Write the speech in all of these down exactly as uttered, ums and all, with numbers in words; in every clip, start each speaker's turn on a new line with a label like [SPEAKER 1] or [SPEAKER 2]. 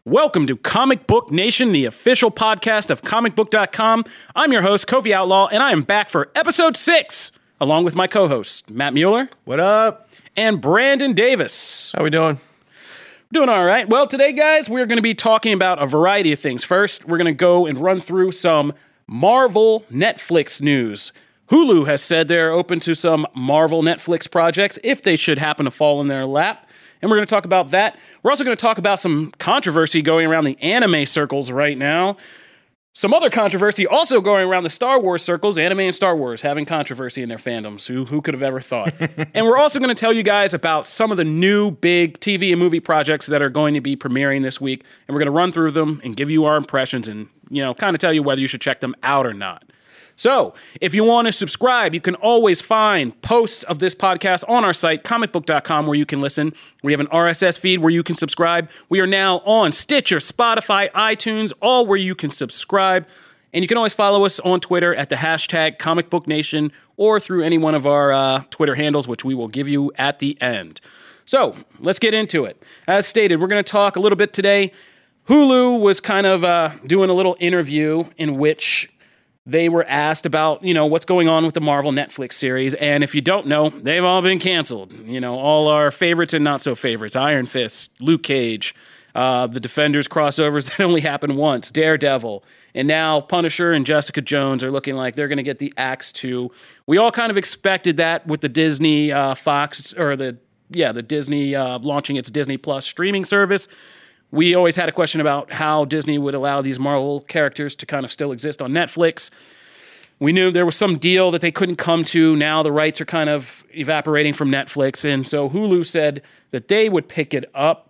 [SPEAKER 1] Welcome to Comic Book Nation, the official podcast of comic book dot com. I'm your host, Kofi Outlaw, and I am back for episode six, along with my co-hosts, Matt Mueller.
[SPEAKER 2] What up?
[SPEAKER 1] And Brandon Davis.
[SPEAKER 3] How we doing?
[SPEAKER 1] Doing all right. Well, today, guys, we're going to be talking about a variety of things. First, we're going to go and run through some Marvel Netflix news. Hulu has said they're open to some Marvel Netflix projects if they should happen to fall in their lap. And we're going to talk about that. We're also going to talk about some controversy going around the anime circles right now. Some other controversy also going around the Star Wars circles, anime and Star Wars having controversy in their fandoms. Who, who could have ever thought? And we're also going to tell you guys about some of the new big T V and movie projects that are going to be premiering this week. And we're going to run through them and give you our impressions and, you know, kind of tell you whether you should check them out or not. So, if you want to subscribe, you can always find posts of this podcast on our site, comic book dot com, where you can listen. We have an R S S feed where you can subscribe. We are now on Stitcher, Spotify, iTunes, all where you can subscribe. And you can always follow us on Twitter at the hashtag Comic Book Nation or through any one of our uh, Twitter handles, which we will give you at the end. So, let's get into it. As stated, we're going to talk a little bit today. Hulu was kind of uh, doing a little interview in which they were asked about, you know, what's going on with the Marvel Netflix series. And if you don't know, they've all been canceled. You know, all our favorites and not so favorites. Iron Fist, Luke Cage, uh, the Defenders crossovers that only happened once, Daredevil. And now Punisher and Jessica Jones are looking like they're going to get the axe too. We all kind of expected that with the Disney uh, Fox, or the, yeah, the Disney uh, launching its Disney Plus streaming service. We always had a question about how Disney would allow these Marvel characters to kind of still exist on Netflix. We knew there was some deal that they couldn't come to. Now the rights are kind of evaporating from Netflix. And so Hulu said that they would pick it up.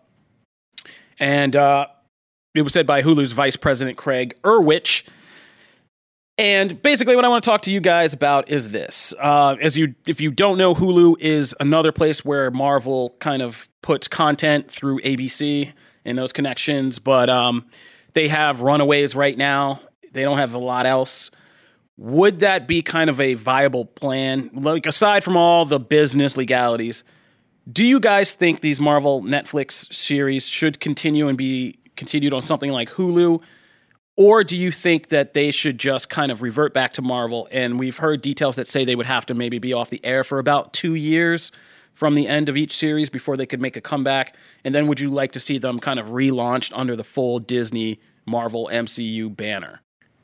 [SPEAKER 1] And uh, it was said by Hulu's Vice President, Craig Erwich. And basically what I want to talk to you guys about is this. Uh, as you, if you don't know, Hulu is another place where Marvel kind of puts content through A B C and those connections, but um, they have Runaways right now. They don't have a lot else. Would that be kind of a viable plan? Like, aside from all the business legalities, do you guys think these Marvel Netflix series should continue and be continued on something like Hulu? Or do you think that they should just kind of revert back to Marvel? And we've heard details that say they would have to maybe be off the air for about two years from the end of each series before they could make a comeback. And then would you like to see them kind of relaunched under the full Disney Marvel M C U banner?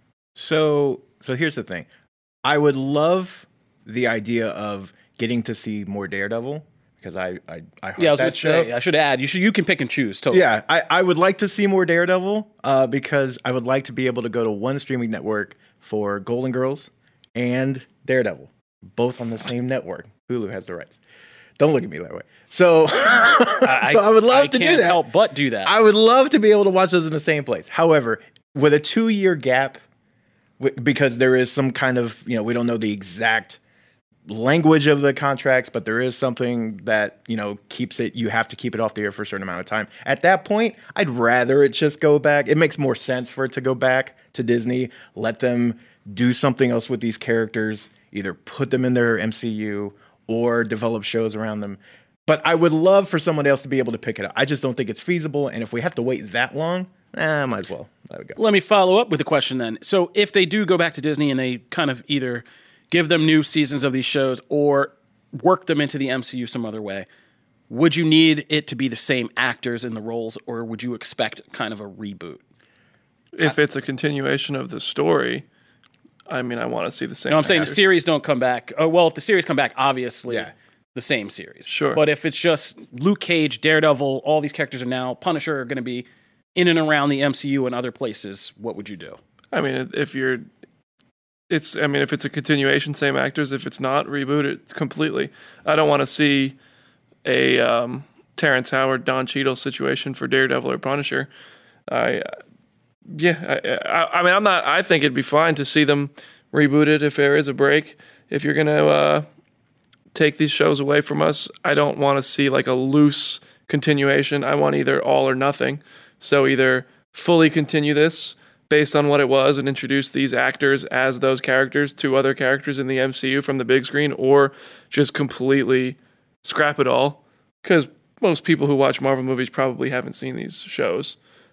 [SPEAKER 2] So, so here's the thing. I would love the idea of getting to see more Daredevil because I I, I heard
[SPEAKER 1] yeah, I was
[SPEAKER 2] that
[SPEAKER 1] gonna
[SPEAKER 2] show.
[SPEAKER 1] say, I should add, you should you can pick and choose. Totally.
[SPEAKER 2] Yeah, I, I would like to see more Daredevil uh, because I would like to be able to go to one streaming network for Golden Girls and Daredevil, both on the same network. Hulu has the rights. Don't look at me that way. So,
[SPEAKER 1] I,
[SPEAKER 2] so I would love
[SPEAKER 1] I
[SPEAKER 2] to
[SPEAKER 1] can't
[SPEAKER 2] do that.
[SPEAKER 1] help but do that.
[SPEAKER 2] I would love to be able to watch those in the same place. However, with a two-year gap, w- because there is some kind of, you know, we don't know the exact language of the contracts, but there is something that, you know, keeps it, you have to keep it off the air for a certain amount of time. At that point, I'd rather it just go back. It makes more sense for it to go back to Disney, let them do something else with these characters, either put them in their M C U or develop shows around them. But I would love for someone else to be able to pick it up. I just don't think it's feasible. And if we have to wait that long, eh, might as well let it go.
[SPEAKER 1] Let me follow up with a question then. So if they do go back to Disney and they kind of either give them new seasons of these shows or work them into the M C U some other way, would you need it to be the same actors in the roles, or would you expect kind of a reboot?
[SPEAKER 3] If it's a continuation of the story, I mean, I want to see the same.
[SPEAKER 1] No, I'm saying
[SPEAKER 3] actors.
[SPEAKER 1] the series don't come back. Oh, well, if the series come back, obviously
[SPEAKER 2] Yeah.
[SPEAKER 1] the same series.
[SPEAKER 3] Sure.
[SPEAKER 1] But if it's just Luke Cage, Daredevil, all these characters are now, Punisher are going to be in and around the M C U and other places, what would you do?
[SPEAKER 3] I mean, if you're, it's. I mean, if it's a continuation, same actors. If it's not, reboot it completely. I don't want to see a um, Terrence Howard, Don Cheadle situation for Daredevil or Punisher. I. Yeah, I, I, I mean, I'm not. I think it'd be fine to see them rebooted if there is a break. If you're gonna uh, take these shows away from us, I don't want to see like a loose continuation. I want either all or nothing. So either fully continue this based on what it was and introduce these actors as those characters to other characters in the M C U from the big screen, or just completely scrap it all. Because most people who watch Marvel movies probably haven't seen these shows.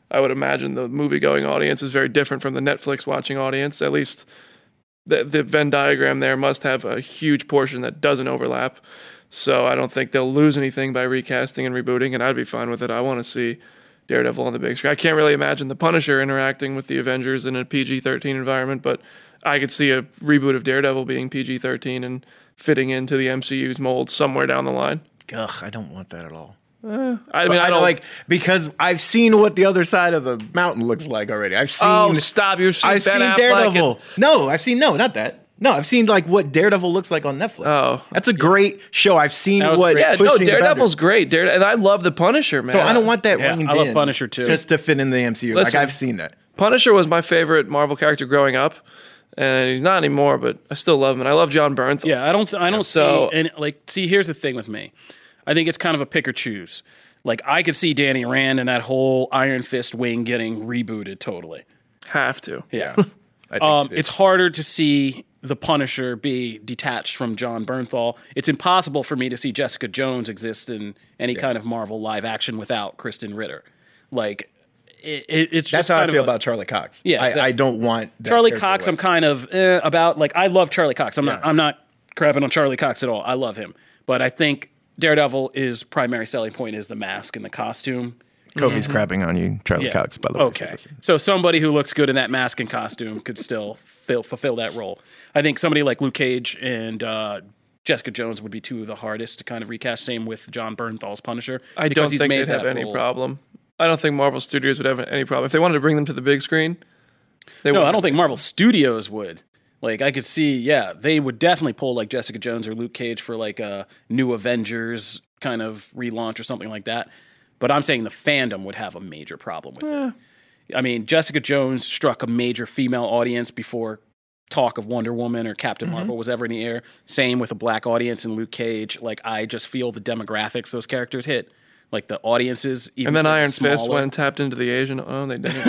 [SPEAKER 3] I would imagine the movie-going audience is very different from the Netflix watching audience. At least the, the Venn diagram there must have a huge portion that doesn't overlap. So I don't think they'll lose anything by recasting and rebooting, and I'd be fine with it. I want to see Daredevil on the big screen. I can't really imagine the Punisher interacting with the Avengers in a P G thirteen environment, but I could see a reboot of Daredevil being P G thirteen and fitting into the M C U's mold somewhere down the line.
[SPEAKER 2] Ugh, I don't want that at all.
[SPEAKER 3] Uh, I mean, I,
[SPEAKER 2] I
[SPEAKER 3] don't
[SPEAKER 2] like because I've seen what the other side of the mountain looks like already. I've seen.
[SPEAKER 3] Oh, stop! You've seen
[SPEAKER 2] I've
[SPEAKER 3] Ben
[SPEAKER 2] seen
[SPEAKER 3] Affleck
[SPEAKER 2] Daredevil.
[SPEAKER 3] and-
[SPEAKER 2] No, I've seen no, not that. No, I've seen like what Daredevil looks like on Netflix.
[SPEAKER 3] Oh.
[SPEAKER 2] That's a great show. I've seen
[SPEAKER 1] That was
[SPEAKER 2] what.
[SPEAKER 1] great.
[SPEAKER 3] Yeah, no,
[SPEAKER 2] pushing the
[SPEAKER 3] Daredevil's
[SPEAKER 2] boundaries.
[SPEAKER 3] great. Dare, and I love the Punisher, man.
[SPEAKER 2] So I don't want that
[SPEAKER 1] Yeah,
[SPEAKER 2] reined
[SPEAKER 1] I love
[SPEAKER 2] in
[SPEAKER 1] Punisher, too.
[SPEAKER 2] just to fit in the M C U.
[SPEAKER 3] Listen.
[SPEAKER 2] like I've seen that.
[SPEAKER 3] Punisher was my favorite Marvel character growing up, and he's not anymore, but I still love him. And I love John Bernthal.
[SPEAKER 1] Yeah, I don't. Th- I don't
[SPEAKER 3] So-
[SPEAKER 1] see. And like, see, here's the thing with me. I think it's kind of a pick or choose. Like, I could see Danny Rand and that whole Iron Fist wing getting rebooted totally.
[SPEAKER 3] Have to.
[SPEAKER 1] Yeah.
[SPEAKER 2] I think
[SPEAKER 1] um,
[SPEAKER 2] it is.
[SPEAKER 1] it's harder to see the Punisher be detached from John Bernthal. It's impossible for me to see Jessica Jones exist in any kind of Marvel live action without Kristen Ritter. Like, it, it, it's
[SPEAKER 2] That's
[SPEAKER 1] just
[SPEAKER 2] how I
[SPEAKER 1] kind
[SPEAKER 2] feel
[SPEAKER 1] of a-
[SPEAKER 2] about Charlie Cox.
[SPEAKER 1] Yeah,
[SPEAKER 2] I,
[SPEAKER 1] exactly.
[SPEAKER 2] I don't want that
[SPEAKER 1] Charlie
[SPEAKER 2] character
[SPEAKER 1] Cox.
[SPEAKER 2] away.
[SPEAKER 1] I'm kind of eh, about like I love Charlie Cox. I'm not.
[SPEAKER 2] Yeah.
[SPEAKER 1] I'm not crapping on Charlie Cox at all. I love him, but I think Daredevil is primary selling point is the mask and the costume.
[SPEAKER 2] Kofi's crapping on you, Charlie
[SPEAKER 1] Yeah.
[SPEAKER 2] Cox. By the way,
[SPEAKER 1] Okay, so somebody who looks good in that mask and costume could still fill, fulfill that role. I think somebody like Luke Cage and uh, Jessica Jones would be two of the hardest to kind of recast. Same with John Bernthal's Punisher.
[SPEAKER 3] I
[SPEAKER 1] because
[SPEAKER 3] don't
[SPEAKER 1] he's
[SPEAKER 3] think
[SPEAKER 1] made
[SPEAKER 3] they'd have
[SPEAKER 1] that
[SPEAKER 3] any
[SPEAKER 1] role.
[SPEAKER 3] problem. I don't think Marvel Studios would have any problem. If they wanted to bring them to the big screen, they
[SPEAKER 1] No,
[SPEAKER 3] wouldn't.
[SPEAKER 1] I don't think Marvel Studios would. Like, I could see, yeah, they would definitely pull like Jessica Jones or Luke Cage for like a new Avengers kind of relaunch or something like that. But I'm saying the fandom would have a major problem with it. I mean, Jessica Jones struck a major female audience before talk of Wonder Woman or Captain
[SPEAKER 3] Mm-hmm.
[SPEAKER 1] Marvel was ever in the air. Same with a black audience in Luke Cage. Like, I just feel the demographics those characters hit. Like, the audiences, even
[SPEAKER 3] And then
[SPEAKER 1] if they're
[SPEAKER 3] Iron Fist
[SPEAKER 1] smaller-
[SPEAKER 3] went and tapped into the Asian. Oh, they didn't.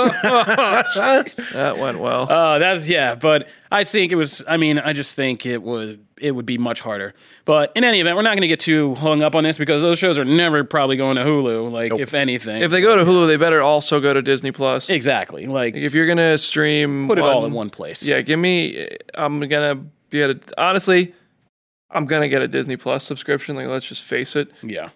[SPEAKER 3] That went well.
[SPEAKER 1] Uh, that's yeah, but I think it was. I mean, I just think it would it would be much harder. But in any event, we're not going to get too hung up on this because those shows are never probably going to Hulu. Like, if anything,
[SPEAKER 3] If they go to Hulu, they better also go to Disney Plus.
[SPEAKER 1] exactly, like
[SPEAKER 3] If you're gonna stream,
[SPEAKER 1] put it all
[SPEAKER 3] one-
[SPEAKER 1] in one place.
[SPEAKER 3] Yeah, give me. I'm gonna get a. Honestly, I'm gonna get a Disney Plus subscription. Like, let's just face it.
[SPEAKER 1] yeah.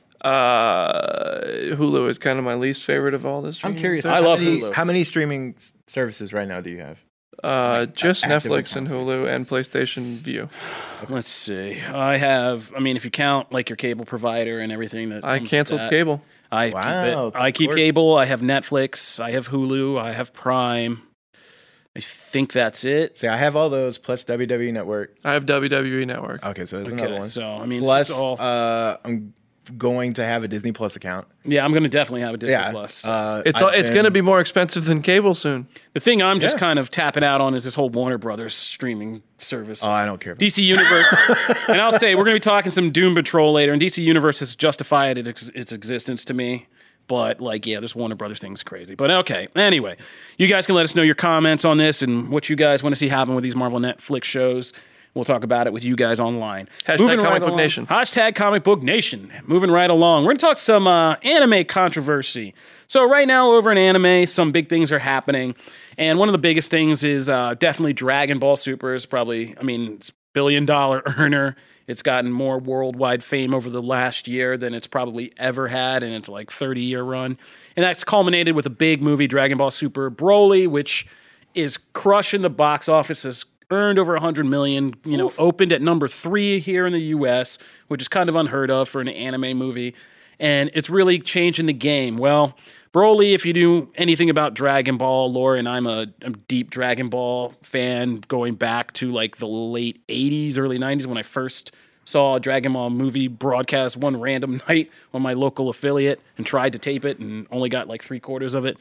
[SPEAKER 3] Uh, Hulu is kind of my least favorite of all this.
[SPEAKER 2] I'm curious.
[SPEAKER 1] I
[SPEAKER 2] how
[SPEAKER 1] love
[SPEAKER 2] many,
[SPEAKER 1] Hulu.
[SPEAKER 2] How many streaming s- services right now do you have?
[SPEAKER 3] Uh, just
[SPEAKER 2] active
[SPEAKER 3] Netflix and
[SPEAKER 2] accounts.
[SPEAKER 3] Hulu and PlayStation View.
[SPEAKER 1] Let's see. I have. I mean, if you count like your cable provider and everything that
[SPEAKER 3] I
[SPEAKER 1] comes with
[SPEAKER 3] canceled
[SPEAKER 1] that,
[SPEAKER 3] cable.
[SPEAKER 1] I
[SPEAKER 2] Wow,
[SPEAKER 1] keep it.
[SPEAKER 2] good
[SPEAKER 1] I keep
[SPEAKER 2] work.
[SPEAKER 1] cable. I have Netflix. I have Hulu. I have Prime. I think that's it.
[SPEAKER 2] See, I have all those plus W W E Network.
[SPEAKER 3] I have W W E Network.
[SPEAKER 2] Okay, so there's another
[SPEAKER 1] Okay,
[SPEAKER 2] one.
[SPEAKER 1] so I mean,
[SPEAKER 2] Plus,
[SPEAKER 1] this is all.
[SPEAKER 2] uh, I'm going to have a Disney Plus account.
[SPEAKER 1] Yeah, I'm going to definitely have a Disney
[SPEAKER 2] Yeah,
[SPEAKER 1] Plus.
[SPEAKER 2] uh,
[SPEAKER 3] It's
[SPEAKER 2] I've
[SPEAKER 3] it's
[SPEAKER 2] been-
[SPEAKER 3] going to be more expensive than cable soon.
[SPEAKER 1] the thing I'm just
[SPEAKER 2] yeah.
[SPEAKER 1] kind of tapping out on is this whole Warner Brothers streaming service.
[SPEAKER 2] Oh, I don't care. About
[SPEAKER 1] D C Universe, and I'll say we're going to be talking some Doom Patrol later, and D C Universe has justified its, its existence to me. But like, yeah, this Warner Brothers thing is crazy. But okay, anyway, you guys can let us know your comments on this and what you guys want to see happen with these Marvel Netflix shows. We'll talk about it with you guys online.
[SPEAKER 3] Hashtag Comic Book
[SPEAKER 1] along-
[SPEAKER 3] Nation.
[SPEAKER 1] Hashtag Comic Book Nation. Moving right along. We're going to talk some uh, anime controversy. So right now over in anime, some big things are happening. And one of the biggest things is uh, definitely Dragon Ball Super is probably, I mean, it's billion dollar earner. It's gotten more worldwide fame over the last year than it's probably ever had in its like thirty year run. And that's culminated with a big movie, Dragon Ball Super Broly, which is crushing the box office, has earned over one hundred million, you know, opened at number three here in the U S, which is kind of unheard of for an anime movie. And it's really changing the game. Well, Broly, if you knew anything about Dragon Ball lore, and I'm a, a deep Dragon Ball fan going back to like the late eighties, early nineties when I first saw a Dragon Ball movie broadcast one random night on my local affiliate and tried to tape it and only got like three quarters of it.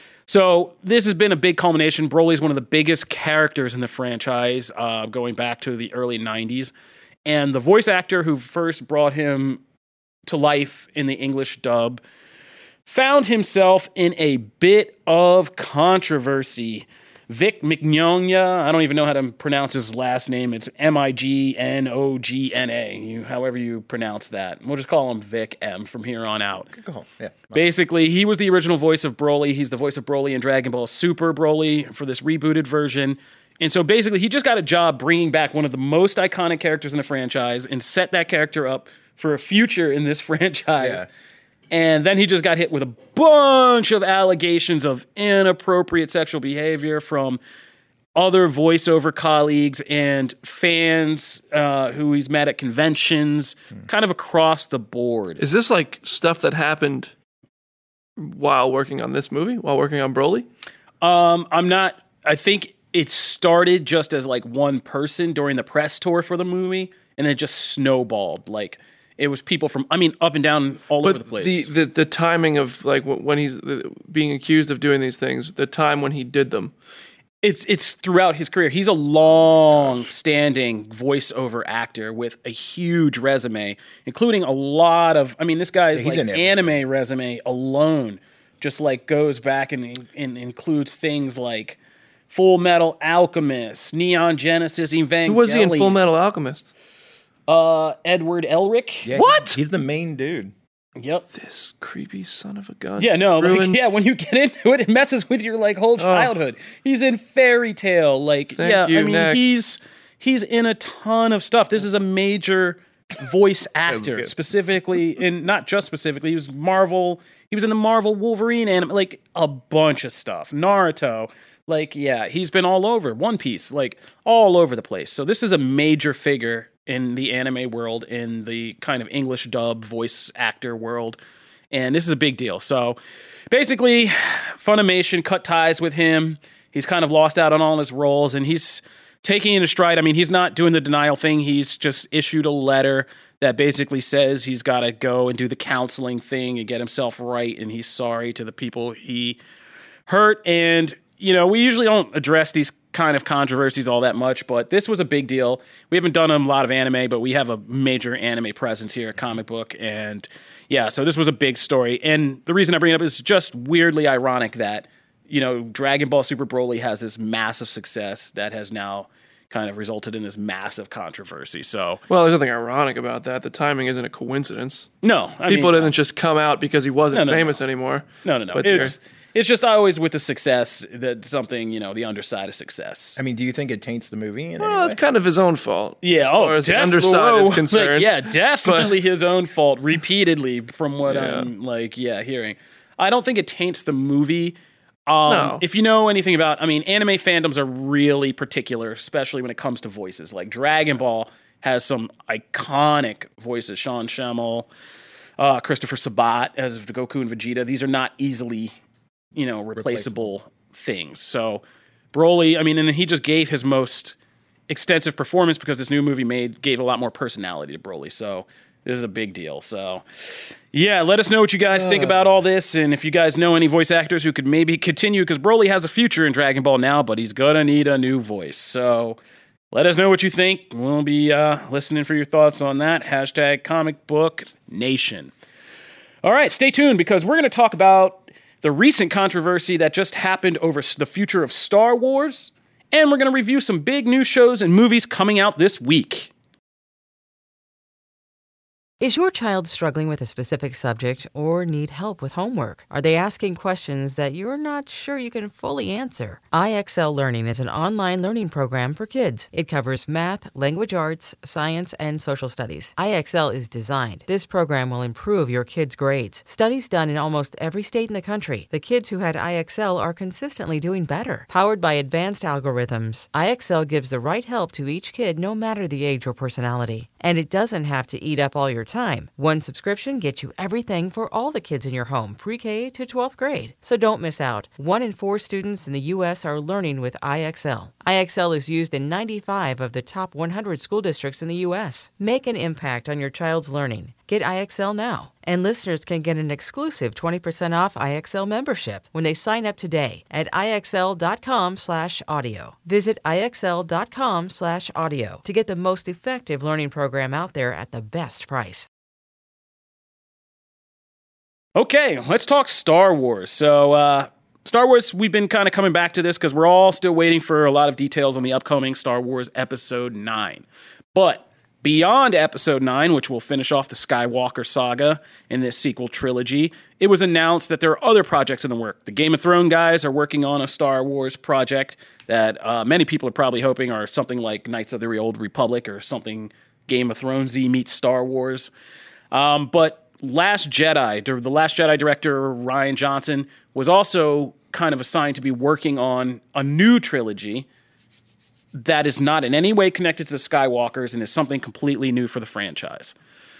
[SPEAKER 1] So this has been a big culmination. Broly's one of the biggest characters in the franchise, uh, going back to the early nineties. And the voice actor who first brought him to life in the English dub found himself in a bit of controversy. Vic Mignogna. I don't even know how to pronounce his last name. It's M I G N O G N A, you, however you pronounce that. We'll just call him Vic M from here on out.
[SPEAKER 2] Go home. Yeah.
[SPEAKER 1] Basically, he was the original voice of Broly. He's the voice of Broly in Dragon Ball Super Broly for this rebooted version. And so basically, he just got a job bringing back one of the most iconic characters in the franchise and set that character up for a future in this franchise.
[SPEAKER 2] Yeah.
[SPEAKER 1] And then he just got hit with a bunch of allegations of inappropriate sexual behavior from other voiceover colleagues and fans uh, who he's met at conventions, hmm. kind of across the board.
[SPEAKER 3] Is this like stuff that happened while working on this movie, while working on Broly?
[SPEAKER 1] Um, I'm not, I think it started just as like one person during the press tour for the movie, and it just snowballed. Like, it was people from, I mean, up and down all
[SPEAKER 3] but
[SPEAKER 1] over the place.
[SPEAKER 3] The, the the timing of like when he's being accused of doing these things, the time when he did them.
[SPEAKER 1] It's it's throughout his career. He's a long-standing voiceover actor with a huge resume, including a lot of, I mean, this guy's
[SPEAKER 2] yeah,
[SPEAKER 1] like anime resume alone just like goes back and, and includes things like Full Metal Alchemist, Neon Genesis Evangelion.
[SPEAKER 3] Who was he in Full Metal Alchemist?
[SPEAKER 1] Uh, Edward Elric.
[SPEAKER 2] Yeah,
[SPEAKER 1] what?
[SPEAKER 2] He's the main dude.
[SPEAKER 1] Yep.
[SPEAKER 3] This creepy son of a gun.
[SPEAKER 1] Yeah, no, like, yeah, when you get into it, it messes with your like whole childhood. Oh. He's in Fairy Tail. Like,
[SPEAKER 3] Thank
[SPEAKER 1] yeah,
[SPEAKER 3] you,
[SPEAKER 1] I mean,
[SPEAKER 3] next.
[SPEAKER 1] he's he's in a ton of stuff. This is a major voice actor, specifically in not just specifically, he was Marvel, he was in the Marvel Wolverine anime, like a bunch of stuff. Naruto. Like, yeah, he's been all over. One Piece, like all over the place. So this is a major figure in the anime world, in the kind of English dub voice actor world. And this is a big deal. So basically, Funimation cut ties with him. He's kind of lost out on all his roles, and he's taking it in stride. I mean, he's not doing the denial thing. He's just issued a letter that basically says he's got to go and do the counseling thing and get himself right, and he's sorry to the people he hurt. And you know, we usually don't address these kind of controversies all that much, but this was a big deal. We haven't done a lot of anime, but we have a major anime presence here at Comic Book, and yeah, so this was a big story. And the reason I bring it up is just weirdly ironic that, you know, Dragon Ball Super Broly has this massive success that has now kind of resulted in this massive controversy. So,
[SPEAKER 3] well, there's nothing ironic about that. The timing isn't a coincidence.
[SPEAKER 1] No, I
[SPEAKER 3] people
[SPEAKER 1] mean,
[SPEAKER 3] didn't just come out because he wasn't
[SPEAKER 1] no, no,
[SPEAKER 3] famous
[SPEAKER 1] no.
[SPEAKER 3] anymore.
[SPEAKER 1] No, no, no.
[SPEAKER 3] But
[SPEAKER 1] It's it's just always with the success that something, you know, the underside of success.
[SPEAKER 2] I mean, do you think it taints the movie? In
[SPEAKER 3] well,
[SPEAKER 2] any way?
[SPEAKER 3] it's kind of his own fault.
[SPEAKER 1] Yeah,
[SPEAKER 3] as
[SPEAKER 1] oh,
[SPEAKER 3] far as the
[SPEAKER 1] definitely.
[SPEAKER 3] underside
[SPEAKER 1] Whoa.
[SPEAKER 3] is concerned.
[SPEAKER 1] Like, yeah, definitely his own fault repeatedly from what
[SPEAKER 3] Yeah.
[SPEAKER 1] I'm like, yeah, hearing. I don't think it taints the movie. Um,
[SPEAKER 3] No.
[SPEAKER 1] If you know anything about, I mean, anime fandoms are really particular, especially when it comes to voices. Like Dragon Ball has some iconic voices. Sean Schemmel, uh, Christopher Sabat as Goku and Vegeta. These are not easily, you know, replaceable, replaceable. things. So Broly, I mean, and he just gave his most extensive performance because this new movie made gave a lot more personality to Broly. So this is a big deal. So yeah, let us know what you guys think about all this, and if you guys know any voice actors who could maybe continue, because Broly has a future in Dragon Ball now, but he's gonna need a new voice. So let us know what you think. We'll be uh, listening for your thoughts on that. Hashtag Comic Book Nation. All right, stay tuned, because we're going to talk about the recent controversy that just happened over the future of Star Wars, and we're going to review some big new shows and movies coming out this week.
[SPEAKER 4] Is your child struggling with a specific subject or need help with homework? Are they asking questions that you're not sure you can fully answer? I X L Learning is an online learning program for kids. It covers math, language arts, science, and social studies. I X L is designed. This program will improve your kids' grades. Studies done in almost every state in the country. The kids who had I X L are consistently doing better. Powered by advanced algorithms, I X L gives the right help to each kid no matter the age or personality. And it doesn't have to eat up all your time. One subscription gets you everything for all the kids in your home, pre-K to twelfth grade. So don't miss out. One in four students in the U S are learning with I X L. I X L is used in ninety-five of the top one hundred school districts in the U S. Make an impact on your child's learning. Get I X L now. And listeners can get an exclusive twenty percent off I X L membership when they sign up today at IXL.com slash audio. Visit IXL.com slash audio to get the most effective learning program out there at the best price.
[SPEAKER 1] Okay, let's talk Star Wars. So, uh, Star Wars, we've been kind of coming back to this because we're all still waiting for a lot of details on the upcoming Star Wars Episode nine. But beyond Episode nine, which will finish off the Skywalker saga in this sequel trilogy, it was announced that there are other projects in the work. The Game of Thrones guys are working on a Star Wars project that uh, many people are probably hoping are something like Knights of the Old Republic or something Game of Thrones-y meets Star Wars. Um, but Last Jedi, the Last Jedi director, Rian Johnson, was also kind of assigned to be working on a new trilogy that is not in any way connected to the Skywalkers and is something completely new for the franchise.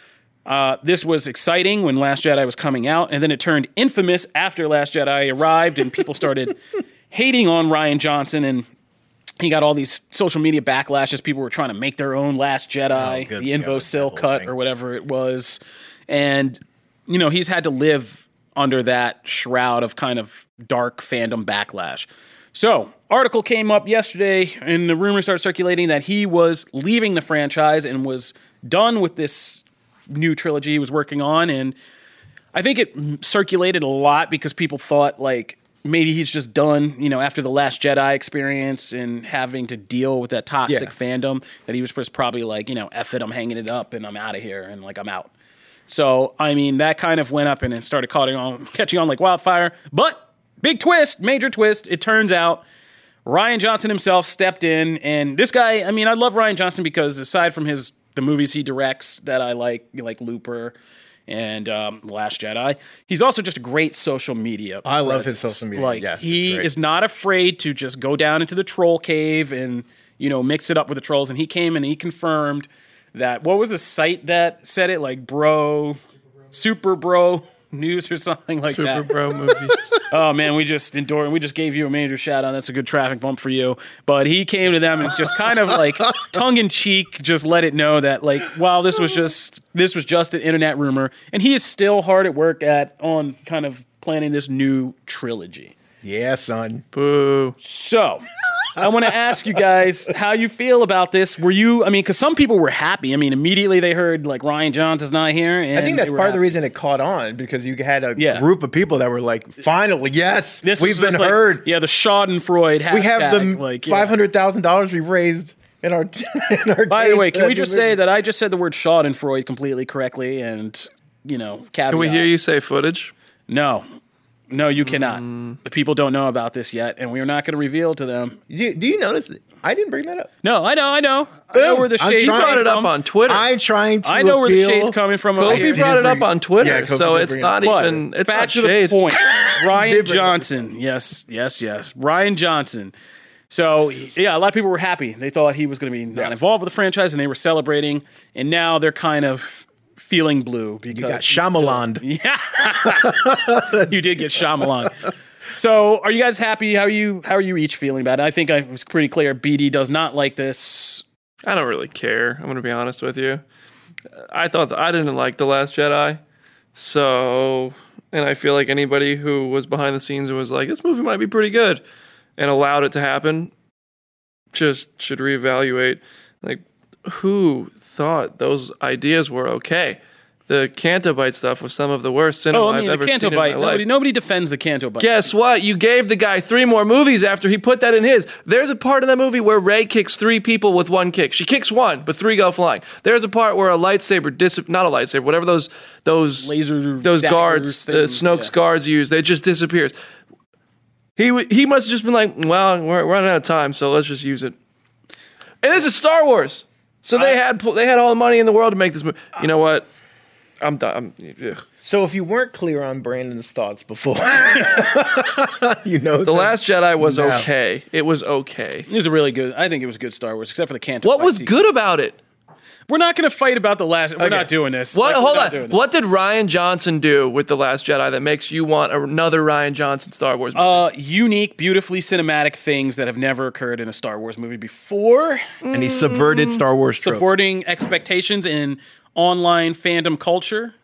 [SPEAKER 1] Uh, this was exciting when Last Jedi was coming out, and then it turned infamous after Last Jedi arrived, and people started hating on Rian Johnson, and he got all these social media backlashes. People were trying to make their own Last Jedi,
[SPEAKER 2] Oh,
[SPEAKER 1] the Invo
[SPEAKER 2] God,
[SPEAKER 1] Sil
[SPEAKER 2] that whole
[SPEAKER 1] cut
[SPEAKER 2] thing.
[SPEAKER 1] or whatever it was. And, you know, he's had to live under that shroud of kind of dark fandom backlash. So, article came up yesterday, and the rumors started circulating that he was leaving the franchise and was done with this new trilogy he was working on. And I think it circulated a lot because people thought, like, maybe he's just done, you know, after the Last Jedi experience and having to deal with that toxic
[SPEAKER 2] Yeah.
[SPEAKER 1] fandom, that he was just probably like, you know, F it, I'm hanging it up and I'm out of here and, like, I'm out. So, I mean, that kind of went up and it started catching on, catching on like wildfire. But, big twist, major twist, it turns out Rian Johnson himself stepped in. And this guy, I mean, I love Rian Johnson because aside from his the movies he directs that I like, like Looper and um, Last Jedi, he's also just a great social media
[SPEAKER 2] I love his
[SPEAKER 1] presence.
[SPEAKER 2] social media.
[SPEAKER 1] Like,
[SPEAKER 2] Yeah, it's
[SPEAKER 1] he
[SPEAKER 2] great.
[SPEAKER 1] is not afraid to just go down into the troll cave and, you know, mix it up with the trolls. And he came and he confirmed that, what was the site that said it? Like Bro, Super Bro News or something like
[SPEAKER 3] Super
[SPEAKER 1] that.
[SPEAKER 3] Bro movies.
[SPEAKER 1] Oh man, we just endured. We just gave you a major shout out. That's a good traffic bump for you. But he came to them and just kind of like tongue in cheek, just let it know that like, wow, this was just this was just an internet rumor, and he is still hard at work at on kind of planning this new trilogy.
[SPEAKER 2] Yeah, son.
[SPEAKER 3] Boo.
[SPEAKER 1] So, I want to ask you guys how you feel about this. Were you, I mean, because some people were happy. I mean, immediately they heard like Rian Johnson's not here. And
[SPEAKER 2] I think that's
[SPEAKER 1] they were
[SPEAKER 2] part of the
[SPEAKER 1] happy.
[SPEAKER 2] reason it caught on because you had a
[SPEAKER 1] Yeah.
[SPEAKER 2] group of people that were like, finally, yes,
[SPEAKER 1] This
[SPEAKER 2] we've
[SPEAKER 1] was
[SPEAKER 2] been
[SPEAKER 1] just like-
[SPEAKER 2] heard.
[SPEAKER 1] Yeah, the Schadenfreude hashtag.
[SPEAKER 2] We have the
[SPEAKER 1] like, yeah.
[SPEAKER 2] five hundred thousand dollars we raised in our in our
[SPEAKER 1] By the
[SPEAKER 2] case
[SPEAKER 1] way, can
[SPEAKER 2] for
[SPEAKER 1] we
[SPEAKER 2] that
[SPEAKER 1] just
[SPEAKER 2] new
[SPEAKER 1] say
[SPEAKER 2] movie.
[SPEAKER 1] that I just said the word Schadenfreude completely correctly and, you know, caveat.
[SPEAKER 3] Can we hear you say footage?
[SPEAKER 1] No. No, you cannot. The people don't know about this yet, and we are not going to reveal to them.
[SPEAKER 2] Do you, do you notice that I didn't bring that up?
[SPEAKER 1] No, I know, I know. I know
[SPEAKER 2] Boom.
[SPEAKER 1] where the
[SPEAKER 2] I'm
[SPEAKER 1] shade
[SPEAKER 3] He
[SPEAKER 2] trying-
[SPEAKER 3] brought it up
[SPEAKER 1] from.
[SPEAKER 3] on Twitter.
[SPEAKER 2] I'm trying to
[SPEAKER 1] I know where the
[SPEAKER 2] appeal-
[SPEAKER 1] shade's coming from.
[SPEAKER 3] Kofi
[SPEAKER 1] Okay.
[SPEAKER 3] brought it up
[SPEAKER 2] bring-
[SPEAKER 3] on Twitter,
[SPEAKER 2] Yeah, Kofi
[SPEAKER 3] so
[SPEAKER 2] did
[SPEAKER 3] it's
[SPEAKER 2] bring it
[SPEAKER 3] not
[SPEAKER 2] up.
[SPEAKER 1] But
[SPEAKER 3] even. It's
[SPEAKER 1] back
[SPEAKER 3] not
[SPEAKER 1] to
[SPEAKER 3] shade.
[SPEAKER 1] the point.
[SPEAKER 2] Did
[SPEAKER 1] Rian
[SPEAKER 2] bring it up.
[SPEAKER 1] Johnson. Yes, yes, yes. Rian Johnson. So, yeah, a lot of people were happy. They thought he was going to be not
[SPEAKER 2] Yeah.
[SPEAKER 1] involved with the franchise, and they were celebrating. And now they're kind of feeling blue because
[SPEAKER 2] You got
[SPEAKER 1] he's still-
[SPEAKER 2] Shyamalan.
[SPEAKER 1] Yeah, you did get Shyamalan. So, are you guys happy? How are you? How are you each feeling about it? I think I was pretty clear. B D does not like this.
[SPEAKER 3] I don't really care. I'm going to be honest with you. I thought I didn't like The Last Jedi. So, and I feel like anybody who was behind the scenes and was like, this movie might be pretty good and allowed it to happen just should reevaluate. Like, who thought those ideas were okay? The Canto Bite stuff was some of the worst cinema
[SPEAKER 1] Oh, I mean,
[SPEAKER 3] I've
[SPEAKER 1] the
[SPEAKER 3] ever
[SPEAKER 1] Canto
[SPEAKER 3] seen in
[SPEAKER 1] Bite.
[SPEAKER 3] my life.
[SPEAKER 1] Nobody, nobody defends the Canto Bite.
[SPEAKER 3] Guess what? You gave the guy three more movies after he put that in his. There's a part in that movie where Rey kicks three people with one kick. She kicks one, but three go flying. There's a part where a lightsaber dis not a lightsaber, whatever those those
[SPEAKER 1] Laser
[SPEAKER 3] those
[SPEAKER 1] daggers
[SPEAKER 3] guards, uh,
[SPEAKER 1] things,
[SPEAKER 3] Snoke's
[SPEAKER 1] yeah.
[SPEAKER 3] guards use. They just disappears. He w- he must have just been like, well, we're running out of time, so let's just use it. And this is Star Wars, so they had they had all the money in the world to make this movie. You know what? I'm done. I'm, ugh.
[SPEAKER 2] So if you weren't clear on Brandon's thoughts before, you know
[SPEAKER 3] The Last Jedi was
[SPEAKER 2] now.
[SPEAKER 3] okay. It was okay.
[SPEAKER 1] It was a really good. I think it was good Star Wars, except for the Canto.
[SPEAKER 3] What
[SPEAKER 1] Bite
[SPEAKER 3] was
[SPEAKER 1] sequence.
[SPEAKER 3] good about it?
[SPEAKER 1] We're not going to fight about the last. We're
[SPEAKER 2] Okay.
[SPEAKER 1] not doing this.
[SPEAKER 3] What?
[SPEAKER 1] Like, we're
[SPEAKER 3] hold
[SPEAKER 1] not
[SPEAKER 3] on.
[SPEAKER 1] doing this.
[SPEAKER 3] What did Rian Johnson do with The Last Jedi that makes you want another Rian Johnson Star Wars movie?
[SPEAKER 1] Uh, unique, beautifully cinematic things that have never occurred in a Star Wars movie before,
[SPEAKER 2] and he subverted Star Wars tropes.
[SPEAKER 1] supporting expectations in online fandom culture,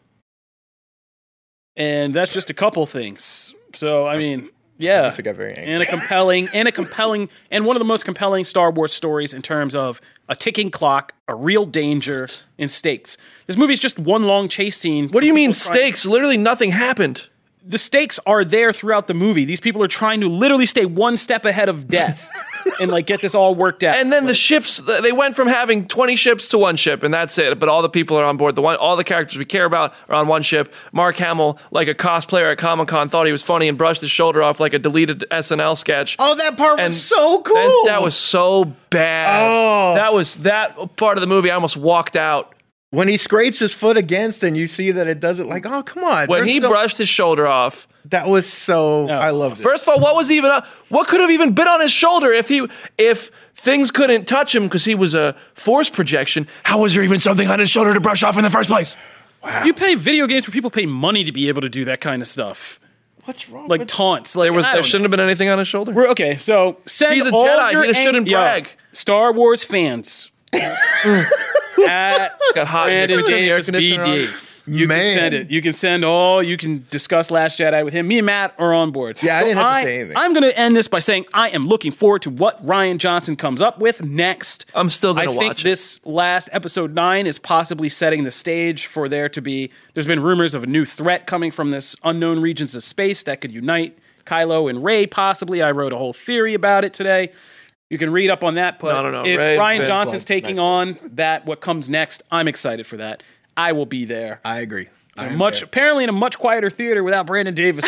[SPEAKER 1] and that's just a couple things. So, I mean, yeah,
[SPEAKER 2] I got very angry.
[SPEAKER 1] and a compelling, and a compelling, and one of the most compelling Star Wars stories in terms of a ticking clock, a real danger, and stakes. This movie is just one long chase scene.
[SPEAKER 3] what do you mean
[SPEAKER 1] People trying-
[SPEAKER 3] stakes? Literally nothing happened.
[SPEAKER 1] the stakes are there throughout the movie. These people are trying to literally stay one step ahead of death and like get this all worked out.
[SPEAKER 3] And then the ships, they went from having twenty ships to one ship, and that's it. But all the people are on board. The one, all the characters we care about are on one ship. Mark Hamill, like a cosplayer at Comic-Con, thought he was funny and brushed his shoulder off like a deleted S N L sketch.
[SPEAKER 2] Oh, that part
[SPEAKER 3] And-
[SPEAKER 2] was so cool.
[SPEAKER 3] And that was so bad.
[SPEAKER 2] Oh.
[SPEAKER 3] That was that part of the movie. I almost walked out.
[SPEAKER 2] When he scrapes his foot against and you see that it doesn't, like, oh, come on.
[SPEAKER 3] When
[SPEAKER 2] There's
[SPEAKER 3] he
[SPEAKER 2] so-
[SPEAKER 3] brushed his shoulder off.
[SPEAKER 2] That was so, I loved it.
[SPEAKER 3] First of all, what was even, uh, what could have even been on his shoulder if he, if things couldn't touch him because he was a force projection? How was there even something on his shoulder to brush off in the first place?
[SPEAKER 2] Wow.
[SPEAKER 1] You play video games where people pay money to be able to do that kind of stuff.
[SPEAKER 2] What's wrong
[SPEAKER 1] Like
[SPEAKER 2] with
[SPEAKER 1] taunts. Like,
[SPEAKER 3] There was,
[SPEAKER 1] I
[SPEAKER 3] there
[SPEAKER 1] don't
[SPEAKER 3] shouldn't
[SPEAKER 1] know.
[SPEAKER 3] have been anything on his shoulder.
[SPEAKER 1] We're, okay, so send
[SPEAKER 3] He's a
[SPEAKER 1] all
[SPEAKER 3] Jedi.
[SPEAKER 1] your
[SPEAKER 3] He just shouldn't
[SPEAKER 1] ang-
[SPEAKER 3] brag.
[SPEAKER 1] Yo, Star Wars fans. at
[SPEAKER 3] got hot.
[SPEAKER 1] Brandon
[SPEAKER 3] Turn the air
[SPEAKER 1] Davis B
[SPEAKER 3] conditioner
[SPEAKER 1] D.
[SPEAKER 3] on.
[SPEAKER 1] You
[SPEAKER 2] Man.
[SPEAKER 1] can send it. You can send all. You can discuss Last Jedi with him. Me and Matt are on board.
[SPEAKER 2] Yeah, I didn't have to say anything.
[SPEAKER 1] I'm going to end this by saying I am looking forward to what Ryan Johnson comes up with next.
[SPEAKER 3] I'm still
[SPEAKER 1] I
[SPEAKER 3] gonna
[SPEAKER 1] think
[SPEAKER 3] watch it.
[SPEAKER 1] this last episode nine is possibly setting the stage for there to be. There's been rumors of a new threat coming from this unknown regions of space that could unite Kylo and Rey. Possibly, I wrote a whole theory about it today. You can read up on that. But
[SPEAKER 3] No, no, no.
[SPEAKER 1] if
[SPEAKER 3] Rey,
[SPEAKER 1] Ryan
[SPEAKER 3] Finn,
[SPEAKER 1] Johnson's
[SPEAKER 2] Nice
[SPEAKER 1] taking on that, what comes next, I'm excited for that. I will be there.
[SPEAKER 2] I agree. I am
[SPEAKER 1] Much
[SPEAKER 2] there.
[SPEAKER 1] apparently in a much quieter theater without Brandon Davis.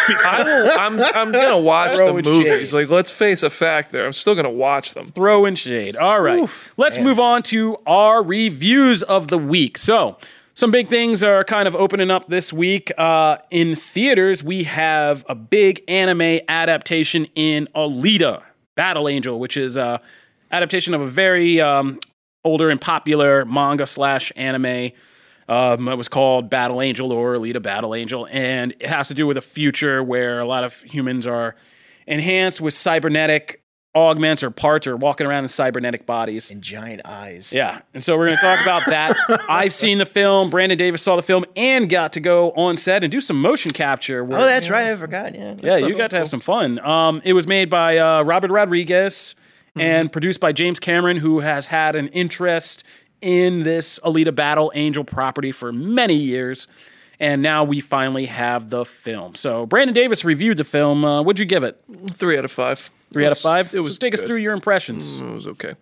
[SPEAKER 3] I will, I'm, I'm gonna watch the
[SPEAKER 1] Throwing
[SPEAKER 3] movies.
[SPEAKER 1] shade.
[SPEAKER 3] Like, let's face a fact. There, I'm still gonna watch them.
[SPEAKER 1] Throwing shade. All right. Let's move on to our reviews of the week. So, some big things are kind of opening up this week. Uh, in theaters, we have a big anime adaptation in Alita, Battle Angel, which is a adaptation of a very um, older and popular manga slash anime. Um, it was called Battle Angel or Alita Battle Angel, and it has to do with a future where a lot of humans are enhanced with cybernetic augments or parts or walking around in cybernetic bodies.
[SPEAKER 2] And giant eyes.
[SPEAKER 1] Yeah, and so we're going to talk about that. I've seen the film. Brandon Davis saw the film and got to go on set and do some motion capture. Where,
[SPEAKER 2] Oh, that's right. I forgot. Yeah.
[SPEAKER 1] yeah, you got to have some fun. Um, it was made by uh, Robert Rodriguez and produced by James Cameron, who has had an interest in this Alita Battle Angel property for many years. And now we finally have the film. So Brandon Davis reviewed the film. Uh, what'd you give it?
[SPEAKER 3] Three out of five.
[SPEAKER 1] Three out of five?
[SPEAKER 3] It was
[SPEAKER 1] So take us
[SPEAKER 3] good.
[SPEAKER 1] through your impressions.
[SPEAKER 3] It was okay.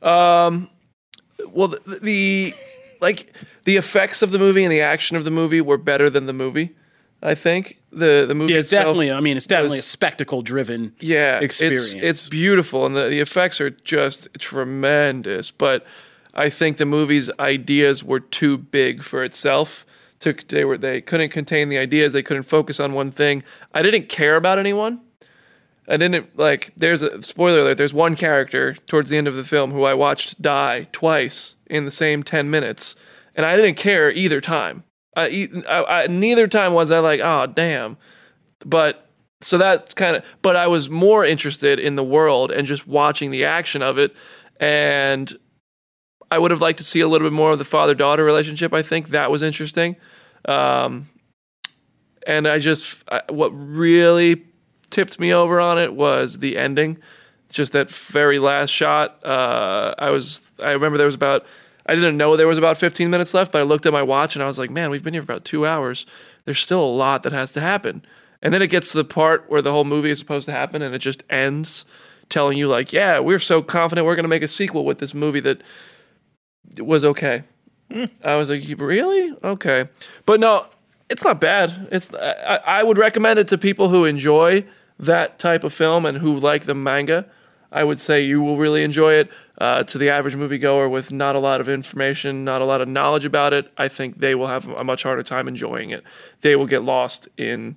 [SPEAKER 3] Um, well, the, the like the effects of the movie and the action of the movie were better than the movie. I think the the movie
[SPEAKER 1] Yeah, it's
[SPEAKER 3] itself
[SPEAKER 1] definitely, I mean, it's definitely
[SPEAKER 3] was-
[SPEAKER 1] a spectacle-driven
[SPEAKER 3] yeah
[SPEAKER 1] experience.
[SPEAKER 3] It's, it's beautiful and the, the effects are just tremendous. But I think the movie's ideas were too big for itself. Took they were they couldn't contain the ideas. They couldn't focus on one thing. I didn't care about anyone. I didn't like. There's a spoiler alert. There's one character towards the end of the film who I watched die twice in the same ten minutes, and I didn't care either time. I, e- I, I neither time was I like, oh damn. But so that's kind of. But I was more interested in the world and just watching the action of it, and I would have liked to see a little bit more of the father-daughter relationship. I think that was interesting, um, and I just I, what really tipped me over on it was the ending. Just that very last shot. Uh, I was I remember there was about I didn't know there was about fifteen minutes left, but I looked at my watch and I was like, man, we've been here for about two hours. There's still a lot that has to happen. And then it gets to the part where the whole movie is supposed to happen, and it just ends telling you like, yeah, we're so confident we're going to make a sequel with this movie that was okay. I was like, really? Okay. But no, it's not bad. It's I, I would recommend it to people who enjoy that type of film and who like the manga. I would say you will really enjoy it. Uh, to the average moviegoer with not a lot of information, not a lot of knowledge about it, I think they will have a much harder time enjoying it. They will get lost in.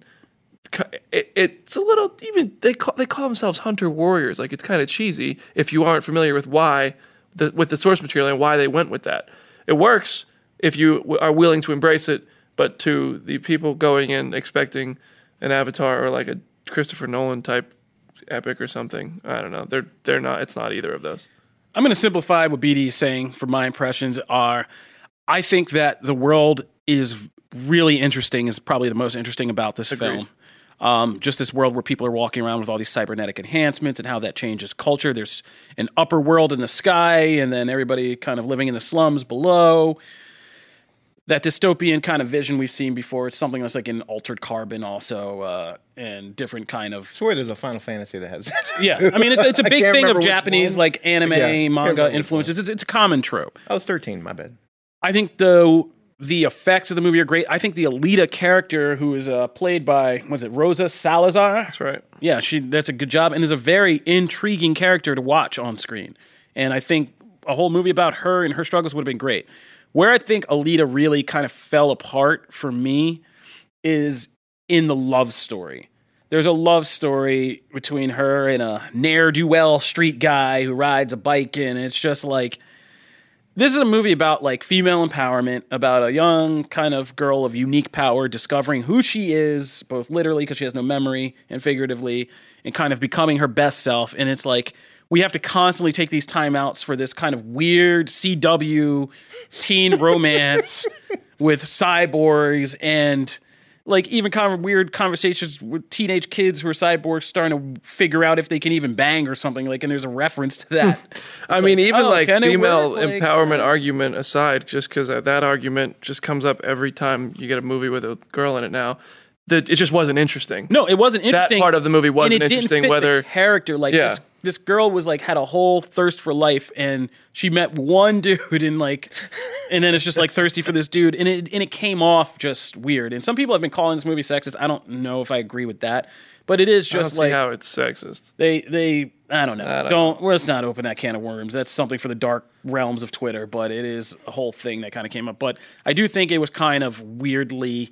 [SPEAKER 3] It, it's a little even. They call they call themselves hunter warriors. Like it's kind of cheesy if you aren't familiar with why the with the source material and why they went with that. It works if you w- are willing to embrace it. But to the people going in expecting an Avatar or like a Christopher Nolan type epic or something, I don't know. They're they're not. It's not either of those.
[SPEAKER 1] I'm going to simplify what B D is saying for my impressions are, I think that the world is really interesting, is probably the most interesting about this
[SPEAKER 3] Agreed.
[SPEAKER 1] film. Um, just this world where people are walking around with all these cybernetic enhancements and how that changes culture. There's an upper world in the sky and then everybody kind of living in the slums below. that dystopian kind of vision we've seen before. It's something that's like in Altered Carbon also, uh, and different kind of.
[SPEAKER 2] I swear there's a Final Fantasy that has that.
[SPEAKER 1] Yeah, I mean, it's, it's a
[SPEAKER 2] I
[SPEAKER 1] big
[SPEAKER 2] can't
[SPEAKER 1] thing of
[SPEAKER 2] remember which
[SPEAKER 1] Japanese
[SPEAKER 2] one.
[SPEAKER 1] like anime,
[SPEAKER 2] Yeah, can't
[SPEAKER 1] manga
[SPEAKER 2] remember which
[SPEAKER 1] influences. It's, it's a common trope.
[SPEAKER 2] I was thirteen, my bad.
[SPEAKER 1] I think the the effects of the movie are great. I think the Alita character, who is uh, played by, was it Rosa Salazar?
[SPEAKER 3] That's right.
[SPEAKER 1] Yeah, she that's a good job and is a very intriguing character to watch on screen. And I think a whole movie about her and her struggles would have been great. Where I think Alita really kind of fell apart for me is in the love story. There's a love story between her and a ne'er-do-well street guy who rides a bike, and it's just like, this is a movie about like female empowerment, about a young kind of girl of unique power discovering who she is, both literally because she has no memory and figuratively, and kind of becoming her best self. And it's like, we have to constantly take these timeouts for this kind of weird C W teen romance with cyborgs and like even kind of weird conversations with teenage kids who are cyborgs starting to figure out if they can even bang or something. Like, and there's a reference to that.
[SPEAKER 3] I mean,
[SPEAKER 1] like,
[SPEAKER 3] even
[SPEAKER 1] oh,
[SPEAKER 3] like
[SPEAKER 1] can it
[SPEAKER 3] female
[SPEAKER 1] work? Like,
[SPEAKER 3] empowerment argument aside, just because that argument just comes up every time you get a movie with a girl in it now. That it just wasn't interesting.
[SPEAKER 1] No, it wasn't interesting.
[SPEAKER 3] That part of the movie wasn't
[SPEAKER 1] and it
[SPEAKER 3] interesting.
[SPEAKER 1] Didn't fit
[SPEAKER 3] whether
[SPEAKER 1] the character, like
[SPEAKER 3] Yeah.
[SPEAKER 1] this, this girl was like had a whole thirst for life, and she met one dude, and like, and then it's just like thirsty for this dude, and it and it came off just weird. And some people have been calling this movie sexist. I don't know if I agree with that, but it is
[SPEAKER 3] I don't
[SPEAKER 1] just
[SPEAKER 3] see
[SPEAKER 1] like
[SPEAKER 3] how it's sexist.
[SPEAKER 1] they they I don't know.
[SPEAKER 3] I don't
[SPEAKER 1] don't let's not open that can of worms. That's something for the dark realms of Twitter, but it is a whole thing that kind of came up. But I do think it was kind of weirdly.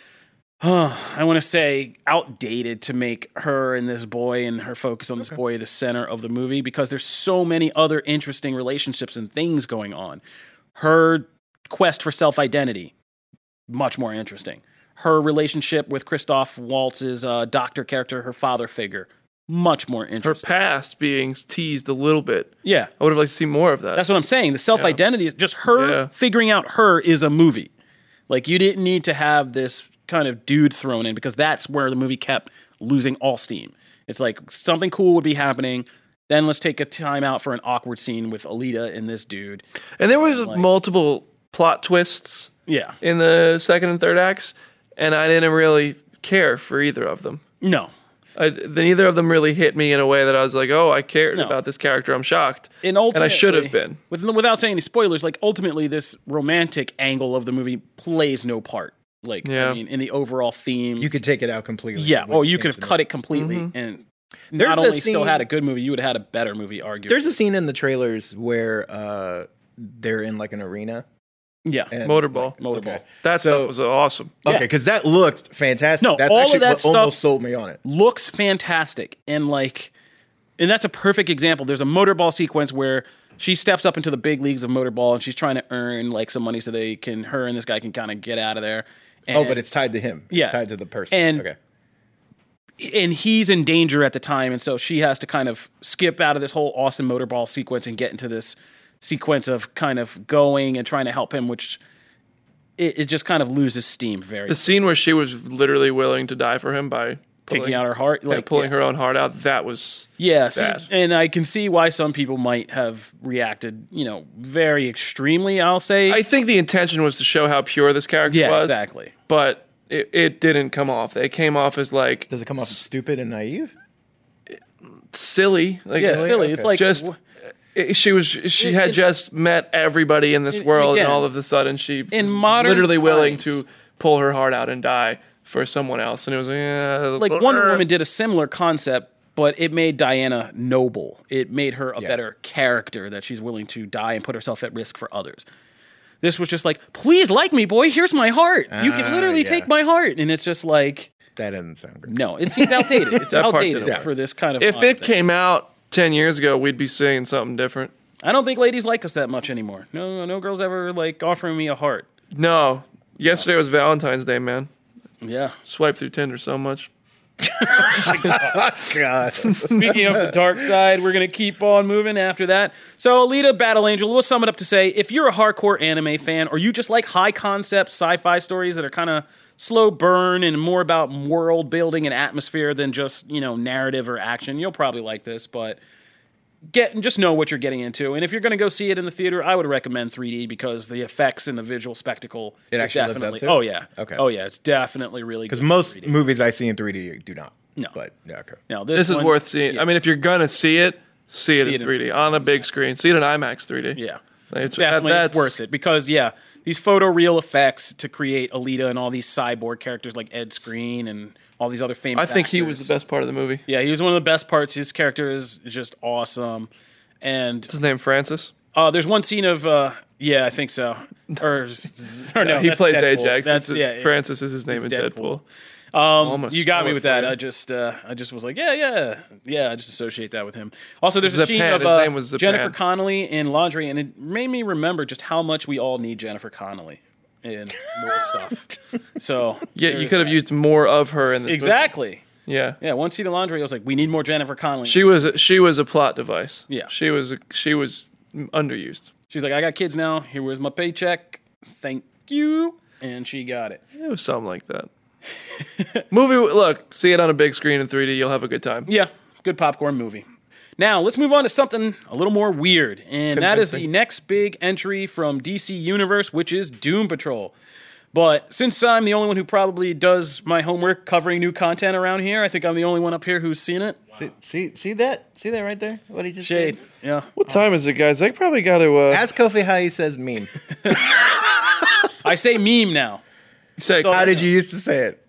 [SPEAKER 1] Uh, I want to say outdated to make her and this boy and her focus on this boy the center of the movie, because there's so many other interesting relationships and things going on. Her quest for self-identity, much more interesting. Her relationship with Christoph Waltz's uh, doctor character, her father figure, much more
[SPEAKER 3] Her
[SPEAKER 1] interesting.
[SPEAKER 3] past being teased a little bit.
[SPEAKER 1] Yeah.
[SPEAKER 3] I would have liked to see more of that.
[SPEAKER 1] That's what I'm saying. The self-identity is just her
[SPEAKER 3] Yeah.
[SPEAKER 1] figuring out her is a movie. Like, you didn't need to have this kind of dude thrown in, because that's where the movie kept losing all steam. It's like something cool would be happening, then let's take a time out for an awkward scene with Alita and this dude.
[SPEAKER 3] and there was
[SPEAKER 1] like-
[SPEAKER 3] multiple plot twists
[SPEAKER 1] Yeah.
[SPEAKER 3] in the second and third acts, and I didn't really care for either of them.
[SPEAKER 1] No.
[SPEAKER 3] I, neither of them really hit me in a way that I was like, oh, I cared
[SPEAKER 1] No.
[SPEAKER 3] about this character. I'm shocked.
[SPEAKER 1] And,
[SPEAKER 3] and I should have
[SPEAKER 1] ultimately-
[SPEAKER 3] been.
[SPEAKER 1] With, without saying any spoilers, like ultimately this romantic angle of the movie plays no part. Like,
[SPEAKER 3] Yeah.
[SPEAKER 1] I mean, in the overall theme.
[SPEAKER 2] You could take it out completely.
[SPEAKER 1] Yeah.
[SPEAKER 2] It
[SPEAKER 1] Oh,
[SPEAKER 2] wouldn't
[SPEAKER 1] you could
[SPEAKER 2] change
[SPEAKER 1] have
[SPEAKER 2] the
[SPEAKER 1] cut it completely
[SPEAKER 3] Mm-hmm.
[SPEAKER 1] and
[SPEAKER 2] There's
[SPEAKER 1] not
[SPEAKER 2] a
[SPEAKER 1] only still
[SPEAKER 2] scene-
[SPEAKER 1] had a good movie, you would have had a better movie, arguably.
[SPEAKER 2] There's a scene in the trailers where uh, they're in like an arena.
[SPEAKER 1] yeah.
[SPEAKER 2] And,
[SPEAKER 3] Motorball.
[SPEAKER 1] Motorball.
[SPEAKER 2] Okay.
[SPEAKER 3] That
[SPEAKER 2] So-
[SPEAKER 3] stuff was awesome.
[SPEAKER 2] Okay,
[SPEAKER 1] Yeah.
[SPEAKER 2] because that looked fantastic.
[SPEAKER 1] No,
[SPEAKER 2] That's
[SPEAKER 1] all of
[SPEAKER 2] actually
[SPEAKER 1] that
[SPEAKER 2] what
[SPEAKER 1] stuff-
[SPEAKER 2] almost sold me on it.
[SPEAKER 1] Looks fantastic, and like, and that's a perfect example. There's a motorball sequence where she steps up into the big leagues of motorball, and she's trying to earn like some money so they can, her and this guy can kind of get out of there. And,
[SPEAKER 2] Oh, but it's tied to him. It's
[SPEAKER 1] Yeah.
[SPEAKER 2] tied to the person.
[SPEAKER 1] And-
[SPEAKER 2] okay.
[SPEAKER 1] and he's in danger at the time, and so she has to kind of skip out of this whole Austin motorball sequence and get into this sequence of kind of going and trying to help him, which it, it just kind of loses steam very
[SPEAKER 3] The scene where she was literally willing to die for him by
[SPEAKER 1] taking
[SPEAKER 3] pulling,
[SPEAKER 1] out her heart,
[SPEAKER 3] yeah,
[SPEAKER 1] like
[SPEAKER 3] pulling
[SPEAKER 1] yeah.
[SPEAKER 3] her own heart out, that was
[SPEAKER 1] Yeah, see,
[SPEAKER 3] bad.
[SPEAKER 1] and I can see why some people might have reacted, you know, very extremely, I'll say.
[SPEAKER 3] I think the intention was to show how pure this character
[SPEAKER 1] yeah,
[SPEAKER 3] was.
[SPEAKER 1] exactly.
[SPEAKER 3] But it, it didn't come off. It came off as like
[SPEAKER 2] Does it come off as stupid and naive?
[SPEAKER 3] silly. Like
[SPEAKER 1] Yeah, silly.
[SPEAKER 2] Okay.
[SPEAKER 1] It's like
[SPEAKER 3] just
[SPEAKER 1] w-
[SPEAKER 3] it- she was she
[SPEAKER 1] It-
[SPEAKER 3] had
[SPEAKER 1] it-
[SPEAKER 3] just met everybody in this
[SPEAKER 1] it-
[SPEAKER 3] world,
[SPEAKER 1] again,
[SPEAKER 3] and all of a sudden she
[SPEAKER 1] in
[SPEAKER 3] was
[SPEAKER 1] modern
[SPEAKER 3] literally willing
[SPEAKER 1] times-
[SPEAKER 3] to pull her heart out and die for someone else, and it was like, yeah,
[SPEAKER 1] like Wonder Woman did a similar concept, but it made Diana noble. It made her a
[SPEAKER 2] Yeah.
[SPEAKER 1] better character that she's willing to die and put herself at risk for others. This was just like, please like me, boy. Here's my heart. You can
[SPEAKER 2] Ah,
[SPEAKER 1] literally
[SPEAKER 2] yeah.
[SPEAKER 1] take my heart, and it's just like,
[SPEAKER 2] That doesn't sound good.
[SPEAKER 1] no, it seems outdated. It's
[SPEAKER 3] That part
[SPEAKER 1] outdated
[SPEAKER 3] didn't work.
[SPEAKER 1] for this kind of.
[SPEAKER 3] If
[SPEAKER 1] fun
[SPEAKER 3] it
[SPEAKER 1] thing.
[SPEAKER 3] came out ten years ago, we'd be seeing something different.
[SPEAKER 1] I don't think ladies like us that much anymore. No, no, no girls ever like offering me a heart.
[SPEAKER 3] No, yesterday was Valentine's Day, man.
[SPEAKER 1] Yeah.
[SPEAKER 3] Swipe through Tinder so much.
[SPEAKER 2] God.
[SPEAKER 1] Speaking of the dark side, we're going to keep on moving after that. So, Alita Battle Angel, we'll sum it up to say, if you're a hardcore anime fan, or you just like high concept sci-fi stories that are kind of slow burn and more about world building and atmosphere than just, you know, narrative or action, you'll probably like this. But get and just know what you're getting into. And if you're going to go see it in the theater, I would recommend three D because the effects and the visual spectacle
[SPEAKER 2] It
[SPEAKER 1] is
[SPEAKER 2] actually lives up
[SPEAKER 1] definitely.
[SPEAKER 2] to it?
[SPEAKER 1] Oh yeah.
[SPEAKER 2] Okay.
[SPEAKER 1] Oh yeah. It's definitely really good.
[SPEAKER 2] Because most
[SPEAKER 1] in three D.
[SPEAKER 2] movies I see in three D do not.
[SPEAKER 1] No.
[SPEAKER 2] But yeah, okay.
[SPEAKER 1] No, this,
[SPEAKER 3] This is
[SPEAKER 1] one-
[SPEAKER 3] worth seeing.
[SPEAKER 1] Yeah.
[SPEAKER 3] I mean, if you're gonna see it, see it
[SPEAKER 1] See
[SPEAKER 3] in
[SPEAKER 1] it in
[SPEAKER 3] three D on a big screen. See it in IMAX three D.
[SPEAKER 1] Yeah.
[SPEAKER 3] It's
[SPEAKER 1] Definitely
[SPEAKER 3] that- that's
[SPEAKER 1] worth it because yeah, these photoreal effects to create Alita and all these cyborg characters like Ed Skrein and all these other famous.
[SPEAKER 3] I think he was
[SPEAKER 1] actors.
[SPEAKER 3] the best part of the movie.
[SPEAKER 1] Yeah, he was one of the best parts. His character is just awesome, and
[SPEAKER 3] What's his name? Francis.
[SPEAKER 1] uh, there's one scene of uh, yeah, I think so, or, or no,
[SPEAKER 3] he
[SPEAKER 1] that's
[SPEAKER 3] plays
[SPEAKER 1] Deadpool.
[SPEAKER 3] Ajax.
[SPEAKER 1] That's
[SPEAKER 3] It's-
[SPEAKER 1] yeah, yeah.
[SPEAKER 3] Francis is his name
[SPEAKER 1] He's
[SPEAKER 3] in
[SPEAKER 1] Deadpool.
[SPEAKER 3] Deadpool.
[SPEAKER 1] Um,
[SPEAKER 3] Almost
[SPEAKER 1] you got
[SPEAKER 3] stole
[SPEAKER 1] me
[SPEAKER 3] it
[SPEAKER 1] with
[SPEAKER 3] for
[SPEAKER 1] that.
[SPEAKER 3] you.
[SPEAKER 1] I just, uh, I just was like, yeah, yeah, yeah. I just associate that with him. Also, there's a
[SPEAKER 3] Zapan.
[SPEAKER 1] scene of
[SPEAKER 3] His
[SPEAKER 1] uh,
[SPEAKER 3] name was Zapan.
[SPEAKER 1] Jennifer Connelly in Laundry, and it made me remember just how much we all need Jennifer Connelly in more stuff. So
[SPEAKER 3] Yeah, you
[SPEAKER 1] there's
[SPEAKER 3] could have
[SPEAKER 1] that.
[SPEAKER 3] used more of her in this movie.
[SPEAKER 1] exactly.
[SPEAKER 3] Yeah.
[SPEAKER 1] Yeah, one scene of Laundry, I was like, we need more Jennifer Connelly.
[SPEAKER 3] She was a, she was a plot device.
[SPEAKER 1] Yeah.
[SPEAKER 3] She was a, she was underused.
[SPEAKER 1] She's like, I got kids now. Here was my paycheck. Thank you, and she got it.
[SPEAKER 3] It was something like that. Movie, look, see it on a big screen in three D. You'll have a good time.
[SPEAKER 1] Yeah, good popcorn movie. Now, let's move on to something a little more weird, and that is the
[SPEAKER 3] Convincing.
[SPEAKER 1] next big entry from D C Universe, which is Doom Patrol. But since I'm the only one who probably does my homework covering new content around here, I think I'm the only one up here who's seen it.
[SPEAKER 2] See, see, see that? See that right there? What he just
[SPEAKER 1] Shade.
[SPEAKER 2] did?
[SPEAKER 1] Yeah.
[SPEAKER 3] What time is it, guys? I probably got to uh,
[SPEAKER 2] Ask Kofi how he says meme.
[SPEAKER 1] I say meme now.
[SPEAKER 3] say,
[SPEAKER 1] all-
[SPEAKER 2] How did you used to say it?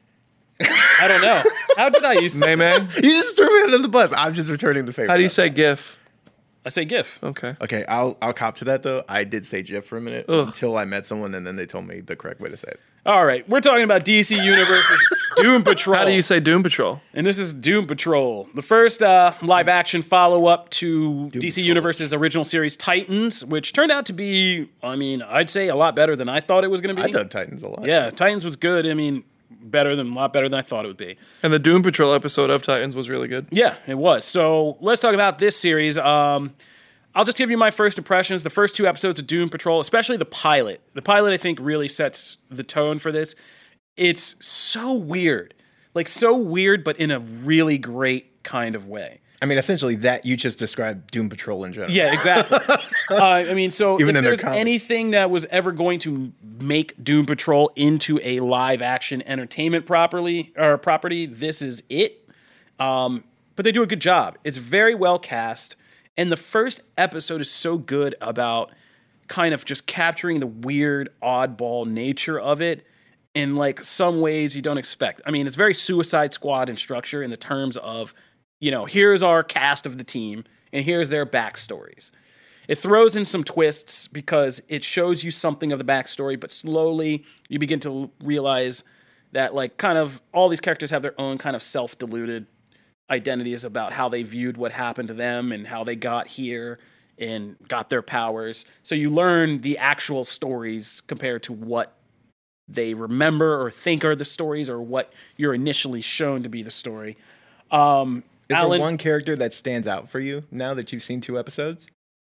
[SPEAKER 1] I don't know. How did I use to
[SPEAKER 3] May May?
[SPEAKER 2] You just threw me under the bus. I'm just returning the favor.
[SPEAKER 3] How do you say GIF?
[SPEAKER 1] I say GIF.
[SPEAKER 3] Okay.
[SPEAKER 2] Okay, I'll I'll cop to that though. I did say GIF for a minute
[SPEAKER 3] Ugh.
[SPEAKER 2] until I met someone, and then they told me the correct way to say it.
[SPEAKER 1] All right, we're talking about D C Universe's Doom Patrol.
[SPEAKER 3] How do you say Doom Patrol?
[SPEAKER 1] And this is Doom Patrol, the first uh, live action follow up to D C
[SPEAKER 2] Patrol.
[SPEAKER 1] Universe's original series Titans, which turned out to be, I mean, I'd say a lot better than I thought it was going to be.
[SPEAKER 2] I dug Titans a lot.
[SPEAKER 1] Yeah, Titans was good. I mean, better than a lot better than I thought it would be.
[SPEAKER 3] And the Doom Patrol episode of Titans was really good.
[SPEAKER 1] Yeah, it was. So let's talk about this series. Um, I'll just give you my first impressions. The first two episodes of Doom Patrol, especially the pilot. The pilot, I think, really sets the tone for this. It's so weird. Like, so weird, but in a really great kind of way.
[SPEAKER 2] I mean, essentially that you just described Doom Patrol in general.
[SPEAKER 1] Yeah, exactly. uh, I mean, so
[SPEAKER 2] Even
[SPEAKER 1] if
[SPEAKER 2] in their
[SPEAKER 1] there's
[SPEAKER 2] comics.
[SPEAKER 1] anything that was ever going to make Doom Patrol into a live action entertainment properly or property, this is it. Um, but they do a good job. It's very well cast, and the first episode is so good about kind of just capturing the weird, oddball nature of it in like some ways you don't expect. I mean, it's very Suicide Squad in structure in the terms of, you know, here's our cast of the team and here's their backstories. It throws in some twists because it shows you something of the backstory, but slowly you begin to realize that like kind of all these characters have their own kind of self-deluded identities about how they viewed what happened to them and how they got here and got their powers. So you learn the actual stories compared to what they remember or think are the stories or what you're initially shown to be the story. Um,
[SPEAKER 2] Is
[SPEAKER 1] Alan,
[SPEAKER 2] there one character that stands out for you now that you've seen two episodes?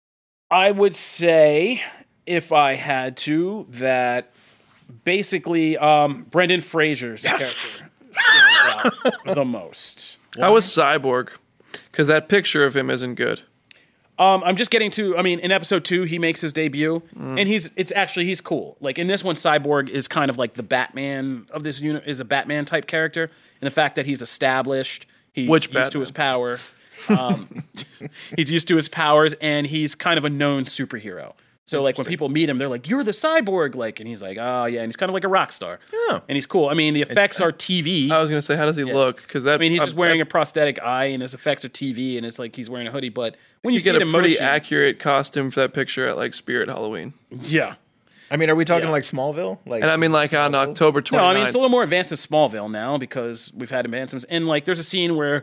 [SPEAKER 1] I would say, if I had to, that basically um, Brendan Fraser's
[SPEAKER 2] Yes!
[SPEAKER 1] character stands out the most.
[SPEAKER 3] How was Cyborg? Because that picture of him isn't good.
[SPEAKER 1] Um, I'm just getting to. I mean, in episode two, he makes his debut, and he's. It's actually he's cool. Like in this one, Cyborg is kind of like the Batman of this unit. Is a Batman type character, and the fact that he's established, he's
[SPEAKER 3] Which
[SPEAKER 1] used
[SPEAKER 3] Batman?
[SPEAKER 1] to his power. Um, he's used to his powers, and he's kind of a known superhero. So like when people meet him, they're like, "You're the Cyborg," like, and he's like, "Oh yeah," and he's kind of like a rock star.
[SPEAKER 2] Oh.
[SPEAKER 1] And he's cool. I mean, the effects are T V.
[SPEAKER 3] I was gonna say, how does he look? Because that
[SPEAKER 1] I mean, he's
[SPEAKER 3] uh,
[SPEAKER 1] just wearing a prosthetic eye, and his effects are T V, and it's like he's wearing a hoodie. But when you,
[SPEAKER 3] You
[SPEAKER 1] see
[SPEAKER 3] get
[SPEAKER 1] it
[SPEAKER 3] a
[SPEAKER 1] in
[SPEAKER 3] pretty
[SPEAKER 1] motion,
[SPEAKER 3] accurate costume for that picture at like Spirit Halloween.
[SPEAKER 1] yeah.
[SPEAKER 2] I mean, are we talking
[SPEAKER 1] Yeah.
[SPEAKER 2] like Smallville? Like,
[SPEAKER 3] And I mean, like on October
[SPEAKER 1] No,
[SPEAKER 3] twenty-ninth.
[SPEAKER 1] I mean it's a little more advanced than Smallville now because we've had advancements. And like, there's a scene where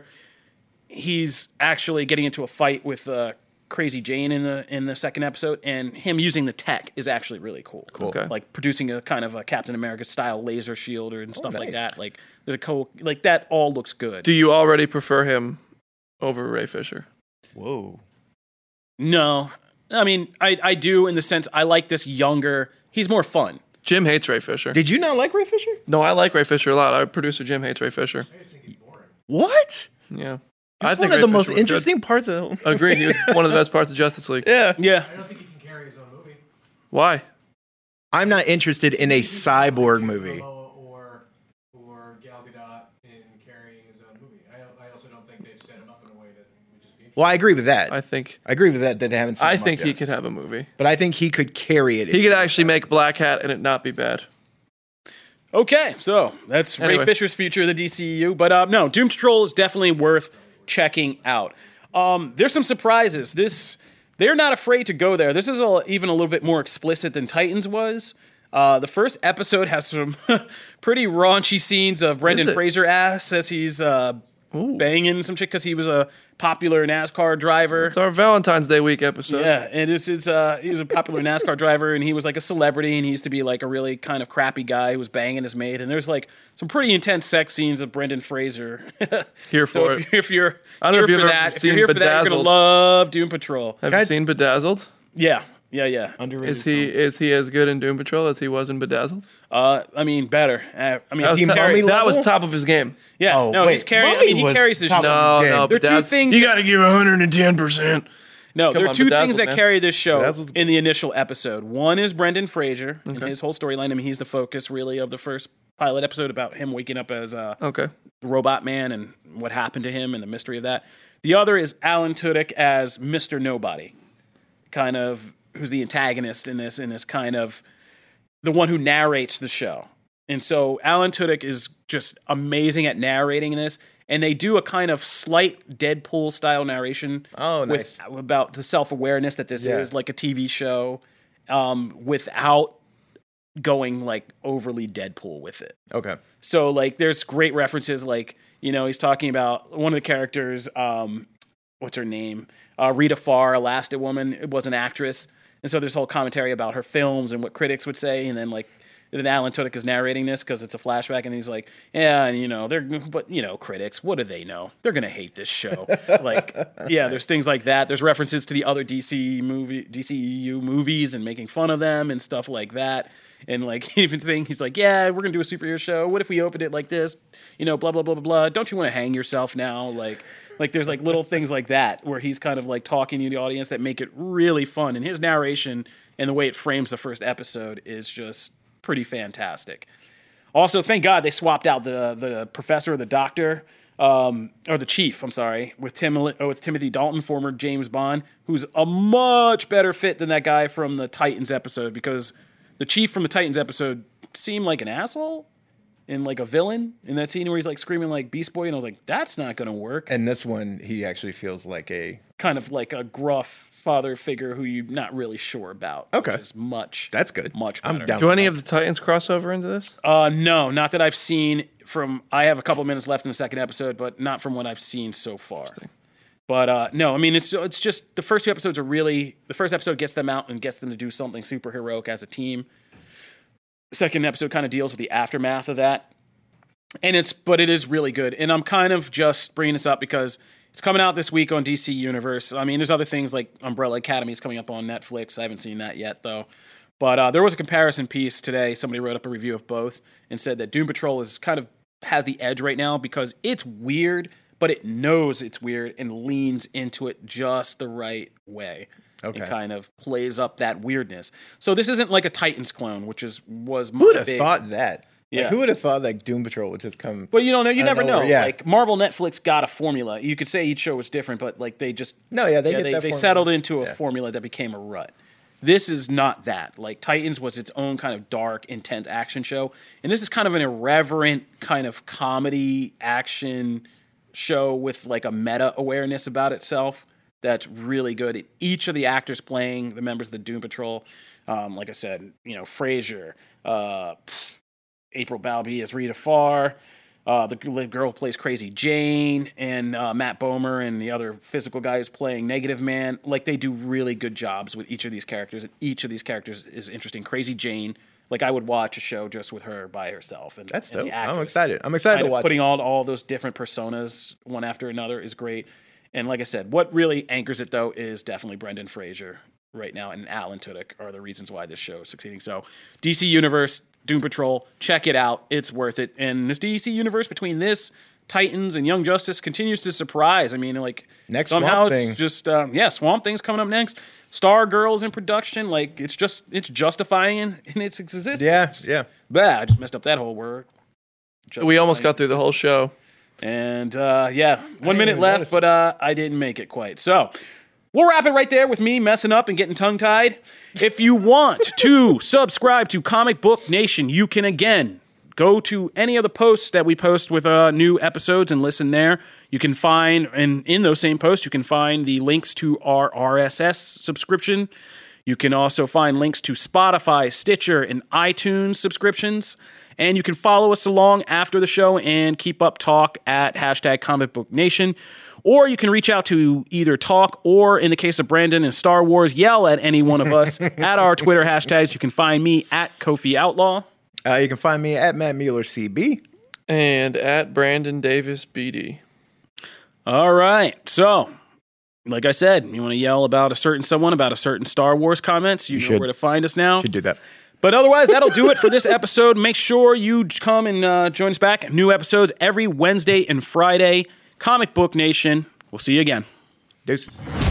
[SPEAKER 1] he's actually getting into a fight with uh, Crazy Jane in the in the second episode, and him using the tech is actually really cool. Cool.
[SPEAKER 3] Okay.
[SPEAKER 1] Like producing a kind of a Captain America style laser shield or and stuff like
[SPEAKER 2] nice.
[SPEAKER 1] that. Like there's a cool like that all looks good.
[SPEAKER 3] Do you already prefer him over Ray Fisher?
[SPEAKER 2] whoa.
[SPEAKER 1] no, I mean I I do in the sense I like this younger. He's more fun.
[SPEAKER 3] Jim hates Ray Fisher.
[SPEAKER 2] Did you not like Ray Fisher?
[SPEAKER 3] no, I like Ray Fisher a lot. Our producer Jim hates Ray Fisher.
[SPEAKER 2] What?
[SPEAKER 3] Yeah. I
[SPEAKER 2] One
[SPEAKER 3] think
[SPEAKER 2] of the
[SPEAKER 3] Ray
[SPEAKER 2] most
[SPEAKER 3] Fisher was
[SPEAKER 2] interesting parts of
[SPEAKER 3] good. Agreed. He was one of the best parts of Justice League.
[SPEAKER 2] Yeah.
[SPEAKER 1] Yeah.
[SPEAKER 5] I don't think he can carry his own movie.
[SPEAKER 3] Why?
[SPEAKER 2] I'm not interested in a cyborg movie.
[SPEAKER 5] Momoa or or Gal Gadot in carrying his own movie. I, I also don't think they've set him up in a way that would just be interesting.
[SPEAKER 2] Well, I agree with that.
[SPEAKER 3] I
[SPEAKER 2] I,
[SPEAKER 3] think
[SPEAKER 2] agree with that. That they haven't. Set
[SPEAKER 3] I
[SPEAKER 2] him up
[SPEAKER 3] think he
[SPEAKER 2] yet.
[SPEAKER 3] could have a movie.
[SPEAKER 2] But I think he could carry it.
[SPEAKER 3] He could actually make Black Hat and it not be bad.
[SPEAKER 1] Okay, so that's
[SPEAKER 3] Anyway.
[SPEAKER 1] Ray Fisher's future of the D C E U. But uh, no, Doom Patrol is definitely worth checking out. Um, there's some surprises. This they're not afraid to go there. This is a, even a little bit more explicit than Titans was. Uh, the first episode has some pretty raunchy scenes of Brendan
[SPEAKER 3] Is it?
[SPEAKER 1] Fraser ass as he's uh, banging some chick because he was a popular NASCAR driver.
[SPEAKER 3] It's our Valentine's Day week episode.
[SPEAKER 1] Yeah, and it's it's uh he was a popular NASCAR driver, and he was like a celebrity, and he used to be like a really kind of crappy guy who was banging his mate. And there's like some pretty intense sex scenes of Brendan Fraser.
[SPEAKER 3] Here
[SPEAKER 1] so
[SPEAKER 3] for
[SPEAKER 1] if,
[SPEAKER 3] it.
[SPEAKER 1] you- if you're
[SPEAKER 3] I don't know
[SPEAKER 1] here
[SPEAKER 3] if
[SPEAKER 1] for
[SPEAKER 3] you've
[SPEAKER 1] that,
[SPEAKER 3] ever
[SPEAKER 1] if you're
[SPEAKER 3] seen
[SPEAKER 1] here for that, you're gonna
[SPEAKER 3] Bedazzled.
[SPEAKER 1] love Doom Patrol.
[SPEAKER 3] Have
[SPEAKER 2] God-
[SPEAKER 3] you seen Bedazzled?
[SPEAKER 1] Yeah, yeah, yeah.
[SPEAKER 2] Underrated.
[SPEAKER 3] Is he is he as good in Doom Patrol as he was in Bedazzled?
[SPEAKER 1] Uh, I mean, better. Uh, I mean,
[SPEAKER 3] That was,
[SPEAKER 1] he
[SPEAKER 2] he
[SPEAKER 3] top,
[SPEAKER 1] carries-
[SPEAKER 2] Mummy
[SPEAKER 3] that was
[SPEAKER 2] level?
[SPEAKER 3] top of his game.
[SPEAKER 1] yeah,
[SPEAKER 2] Oh,
[SPEAKER 1] no,
[SPEAKER 2] wait,
[SPEAKER 1] he's carrying. I
[SPEAKER 2] Mummy
[SPEAKER 1] mean, he
[SPEAKER 2] was
[SPEAKER 1] carries this.
[SPEAKER 2] top
[SPEAKER 1] show.
[SPEAKER 2] of his
[SPEAKER 3] No,
[SPEAKER 2] game.
[SPEAKER 3] no.
[SPEAKER 1] There are two
[SPEAKER 3] Bedazz-
[SPEAKER 1] things-
[SPEAKER 3] You got to give one hundred ten percent.
[SPEAKER 1] No, there
[SPEAKER 3] Come
[SPEAKER 1] are
[SPEAKER 3] on,
[SPEAKER 1] two
[SPEAKER 3] Bedazzled,
[SPEAKER 1] things that
[SPEAKER 3] man.
[SPEAKER 1] carry this show
[SPEAKER 2] Bedazzled's good.
[SPEAKER 1] in the initial episode. One is Brendan Fraser and his whole storyline. I mean, he's the focus really of the first pilot episode about him waking up as a
[SPEAKER 3] Okay.
[SPEAKER 1] robot man and what happened to him and the mystery of that. The other is Alan Tudyk as Mister Nobody, kind of who's the antagonist in this and is kind of the one who narrates the show. And so Alan Tudyk is just amazing at narrating this. And they do a kind of slight Deadpool style narration
[SPEAKER 2] Oh, nice.
[SPEAKER 1] with, about the self awareness that this
[SPEAKER 2] Yeah.
[SPEAKER 1] is like a T V show, um, without going like overly Deadpool with it.
[SPEAKER 2] Okay.
[SPEAKER 1] So like there's great references, like, you know, he's talking about one of the characters, um, what's her name? Uh, Rita Farr, Elasti-Woman, it was an actress. And so there's whole commentary about her films and what critics would say. And then like, and then Alan Tudyk is narrating this because it's a flashback, and he's like, yeah, and you know, they're, but you know, critics, what do they know? They're going to hate this show. Like, yeah, there's things like that. There's references to the other D C movie, D C E U movies and making fun of them and stuff like that. And like, even saying, he's like, yeah, we're going to do a superhero show. What if we opened it like this? You know, blah, blah, blah, blah, blah. Don't you want to hang yourself now? Like, like there's like little things like that where he's kind of like talking to the audience that make it really fun. And his narration and the way it frames the first episode is just pretty fantastic. Also, thank God they swapped out the the professor or the doctor, um, or the chief, I'm sorry, with Tim oh, with Timothy Dalton, former James Bond, who's a much better fit than that guy from the Titans episode, because the chief from the Titans episode seemed like an asshole and like a villain in that scene where he's like screaming like Beast Boy, and I was like, that's not going to work.
[SPEAKER 2] And this one, he actually feels like a.
[SPEAKER 1] Kind of like a gruff father figure who you're not really sure about.
[SPEAKER 2] Okay.
[SPEAKER 1] Which is much,
[SPEAKER 2] That's good.
[SPEAKER 1] much
[SPEAKER 2] I'm
[SPEAKER 1] better.
[SPEAKER 2] down.
[SPEAKER 3] Do any of the Titans cross over into this?
[SPEAKER 1] Uh, no, not that I've seen from. I have a couple minutes left in the second episode, but not from what I've seen so far. But uh, no, I mean it's it's just the first two episodes are really the first episode gets them out and gets them to do something super heroic as a team. The second episode kind of deals with the aftermath of that, and it's but it is really good. And I'm kind of just bringing this up because it's coming out this week on D C Universe. I mean, there's other things like Umbrella Academy is coming up on Netflix. I haven't seen that yet though. But uh, there was a comparison piece today. Somebody wrote up a review of both and said that Doom Patrol is kind of has the edge right now because it's weird, but it knows it's weird and leans into it just the right way.
[SPEAKER 2] Okay.
[SPEAKER 1] And kind of plays up that weirdness. So this isn't like a Titans clone, which is was
[SPEAKER 2] Who would
[SPEAKER 1] my
[SPEAKER 2] have
[SPEAKER 1] big-
[SPEAKER 2] thought that? Like,
[SPEAKER 1] Yeah.
[SPEAKER 2] who would have thought like Doom Patrol would just come?
[SPEAKER 1] But you don't know. You
[SPEAKER 2] out of
[SPEAKER 1] never know.
[SPEAKER 2] nowhere, yeah.
[SPEAKER 1] Like Marvel, Netflix got a formula. You could say each show was different, but like they just
[SPEAKER 2] No, yeah, they
[SPEAKER 1] yeah,
[SPEAKER 2] get
[SPEAKER 1] they,
[SPEAKER 2] that
[SPEAKER 1] they
[SPEAKER 2] formula.
[SPEAKER 1] settled into a
[SPEAKER 2] Yeah.
[SPEAKER 1] formula that became a rut. This is not that. Like Titans was its own kind of dark, intense action show, and this is kind of an irreverent kind of comedy action show with like a meta awareness about itself. That's really good. Each of the actors playing the members of the Doom Patrol, um, like I said, you know, Frasier, uh, pff, April Balby as Rita Farr, uh, the g- girl who plays Crazy Jane, and uh, Matt Bomer and the other physical guy who's playing Negative Man. Like, they do really good jobs with each of these characters, and each of these characters is interesting. Crazy Jane, like, I would watch a show just with her by herself. And,
[SPEAKER 2] That's
[SPEAKER 1] and the
[SPEAKER 2] dope. I'm
[SPEAKER 1] actress.
[SPEAKER 2] excited. I'm excited
[SPEAKER 1] Kind
[SPEAKER 2] to
[SPEAKER 1] of
[SPEAKER 2] watch.
[SPEAKER 1] Putting all, all those different personas one after another is great. And like I said, what really anchors it, though, is definitely Brendan Fraser right now, and Alan Tudyk are the reasons why this show is succeeding. So D C Universe, Doom Patrol, check it out. It's worth it. And this D C Universe, between this, Titans and Young Justice continues to surprise. I mean, like
[SPEAKER 2] Next
[SPEAKER 1] somehow
[SPEAKER 2] Swamp
[SPEAKER 1] it's
[SPEAKER 2] Thing.
[SPEAKER 1] just um, yeah, Swamp Thing's coming up next. Stargirl's in production. Like it's just it's justifying in, in its existence.
[SPEAKER 2] Yeah, yeah.
[SPEAKER 1] Bah, I just messed up that whole word.
[SPEAKER 3] We almost
[SPEAKER 1] Justifying
[SPEAKER 3] got through the whole
[SPEAKER 1] existence.
[SPEAKER 3] show.
[SPEAKER 1] And uh, yeah, one
[SPEAKER 2] didn't
[SPEAKER 1] minute
[SPEAKER 2] even
[SPEAKER 1] left,
[SPEAKER 2] notice.
[SPEAKER 1] but uh, I didn't make it quite. So we'll wrap it right there with me messing up and getting tongue-tied. If you want to subscribe to Comic Book Nation, you can again go to any of the posts that we post with uh, new episodes and listen there. You can find, and in those same posts, you can find the links to our R S S subscription. You can also find links to Spotify, Stitcher, and iTunes subscriptions. And you can follow us along after the show and keep up talk at hashtag Comic Book Nation. Or you can reach out to either talk or, in the case of Brandon and Star Wars, yell at any one of us at our Twitter hashtags. You can find me at Kofi Outlaw.
[SPEAKER 2] Uh, you can find me at Matt Mueller C B.
[SPEAKER 3] And at Brandon Davis B D.
[SPEAKER 1] All right. So, like I said, you want to yell about a certain someone, about a certain Star Wars comments, you,
[SPEAKER 2] You
[SPEAKER 1] know
[SPEAKER 2] should.
[SPEAKER 1] where to find us now.
[SPEAKER 2] Should do that.
[SPEAKER 1] But otherwise, that'll do it for this episode. Make sure you come and uh, join us back. New episodes every Wednesday and Friday. Comic Book Nation. We'll see you again.
[SPEAKER 2] Deuces.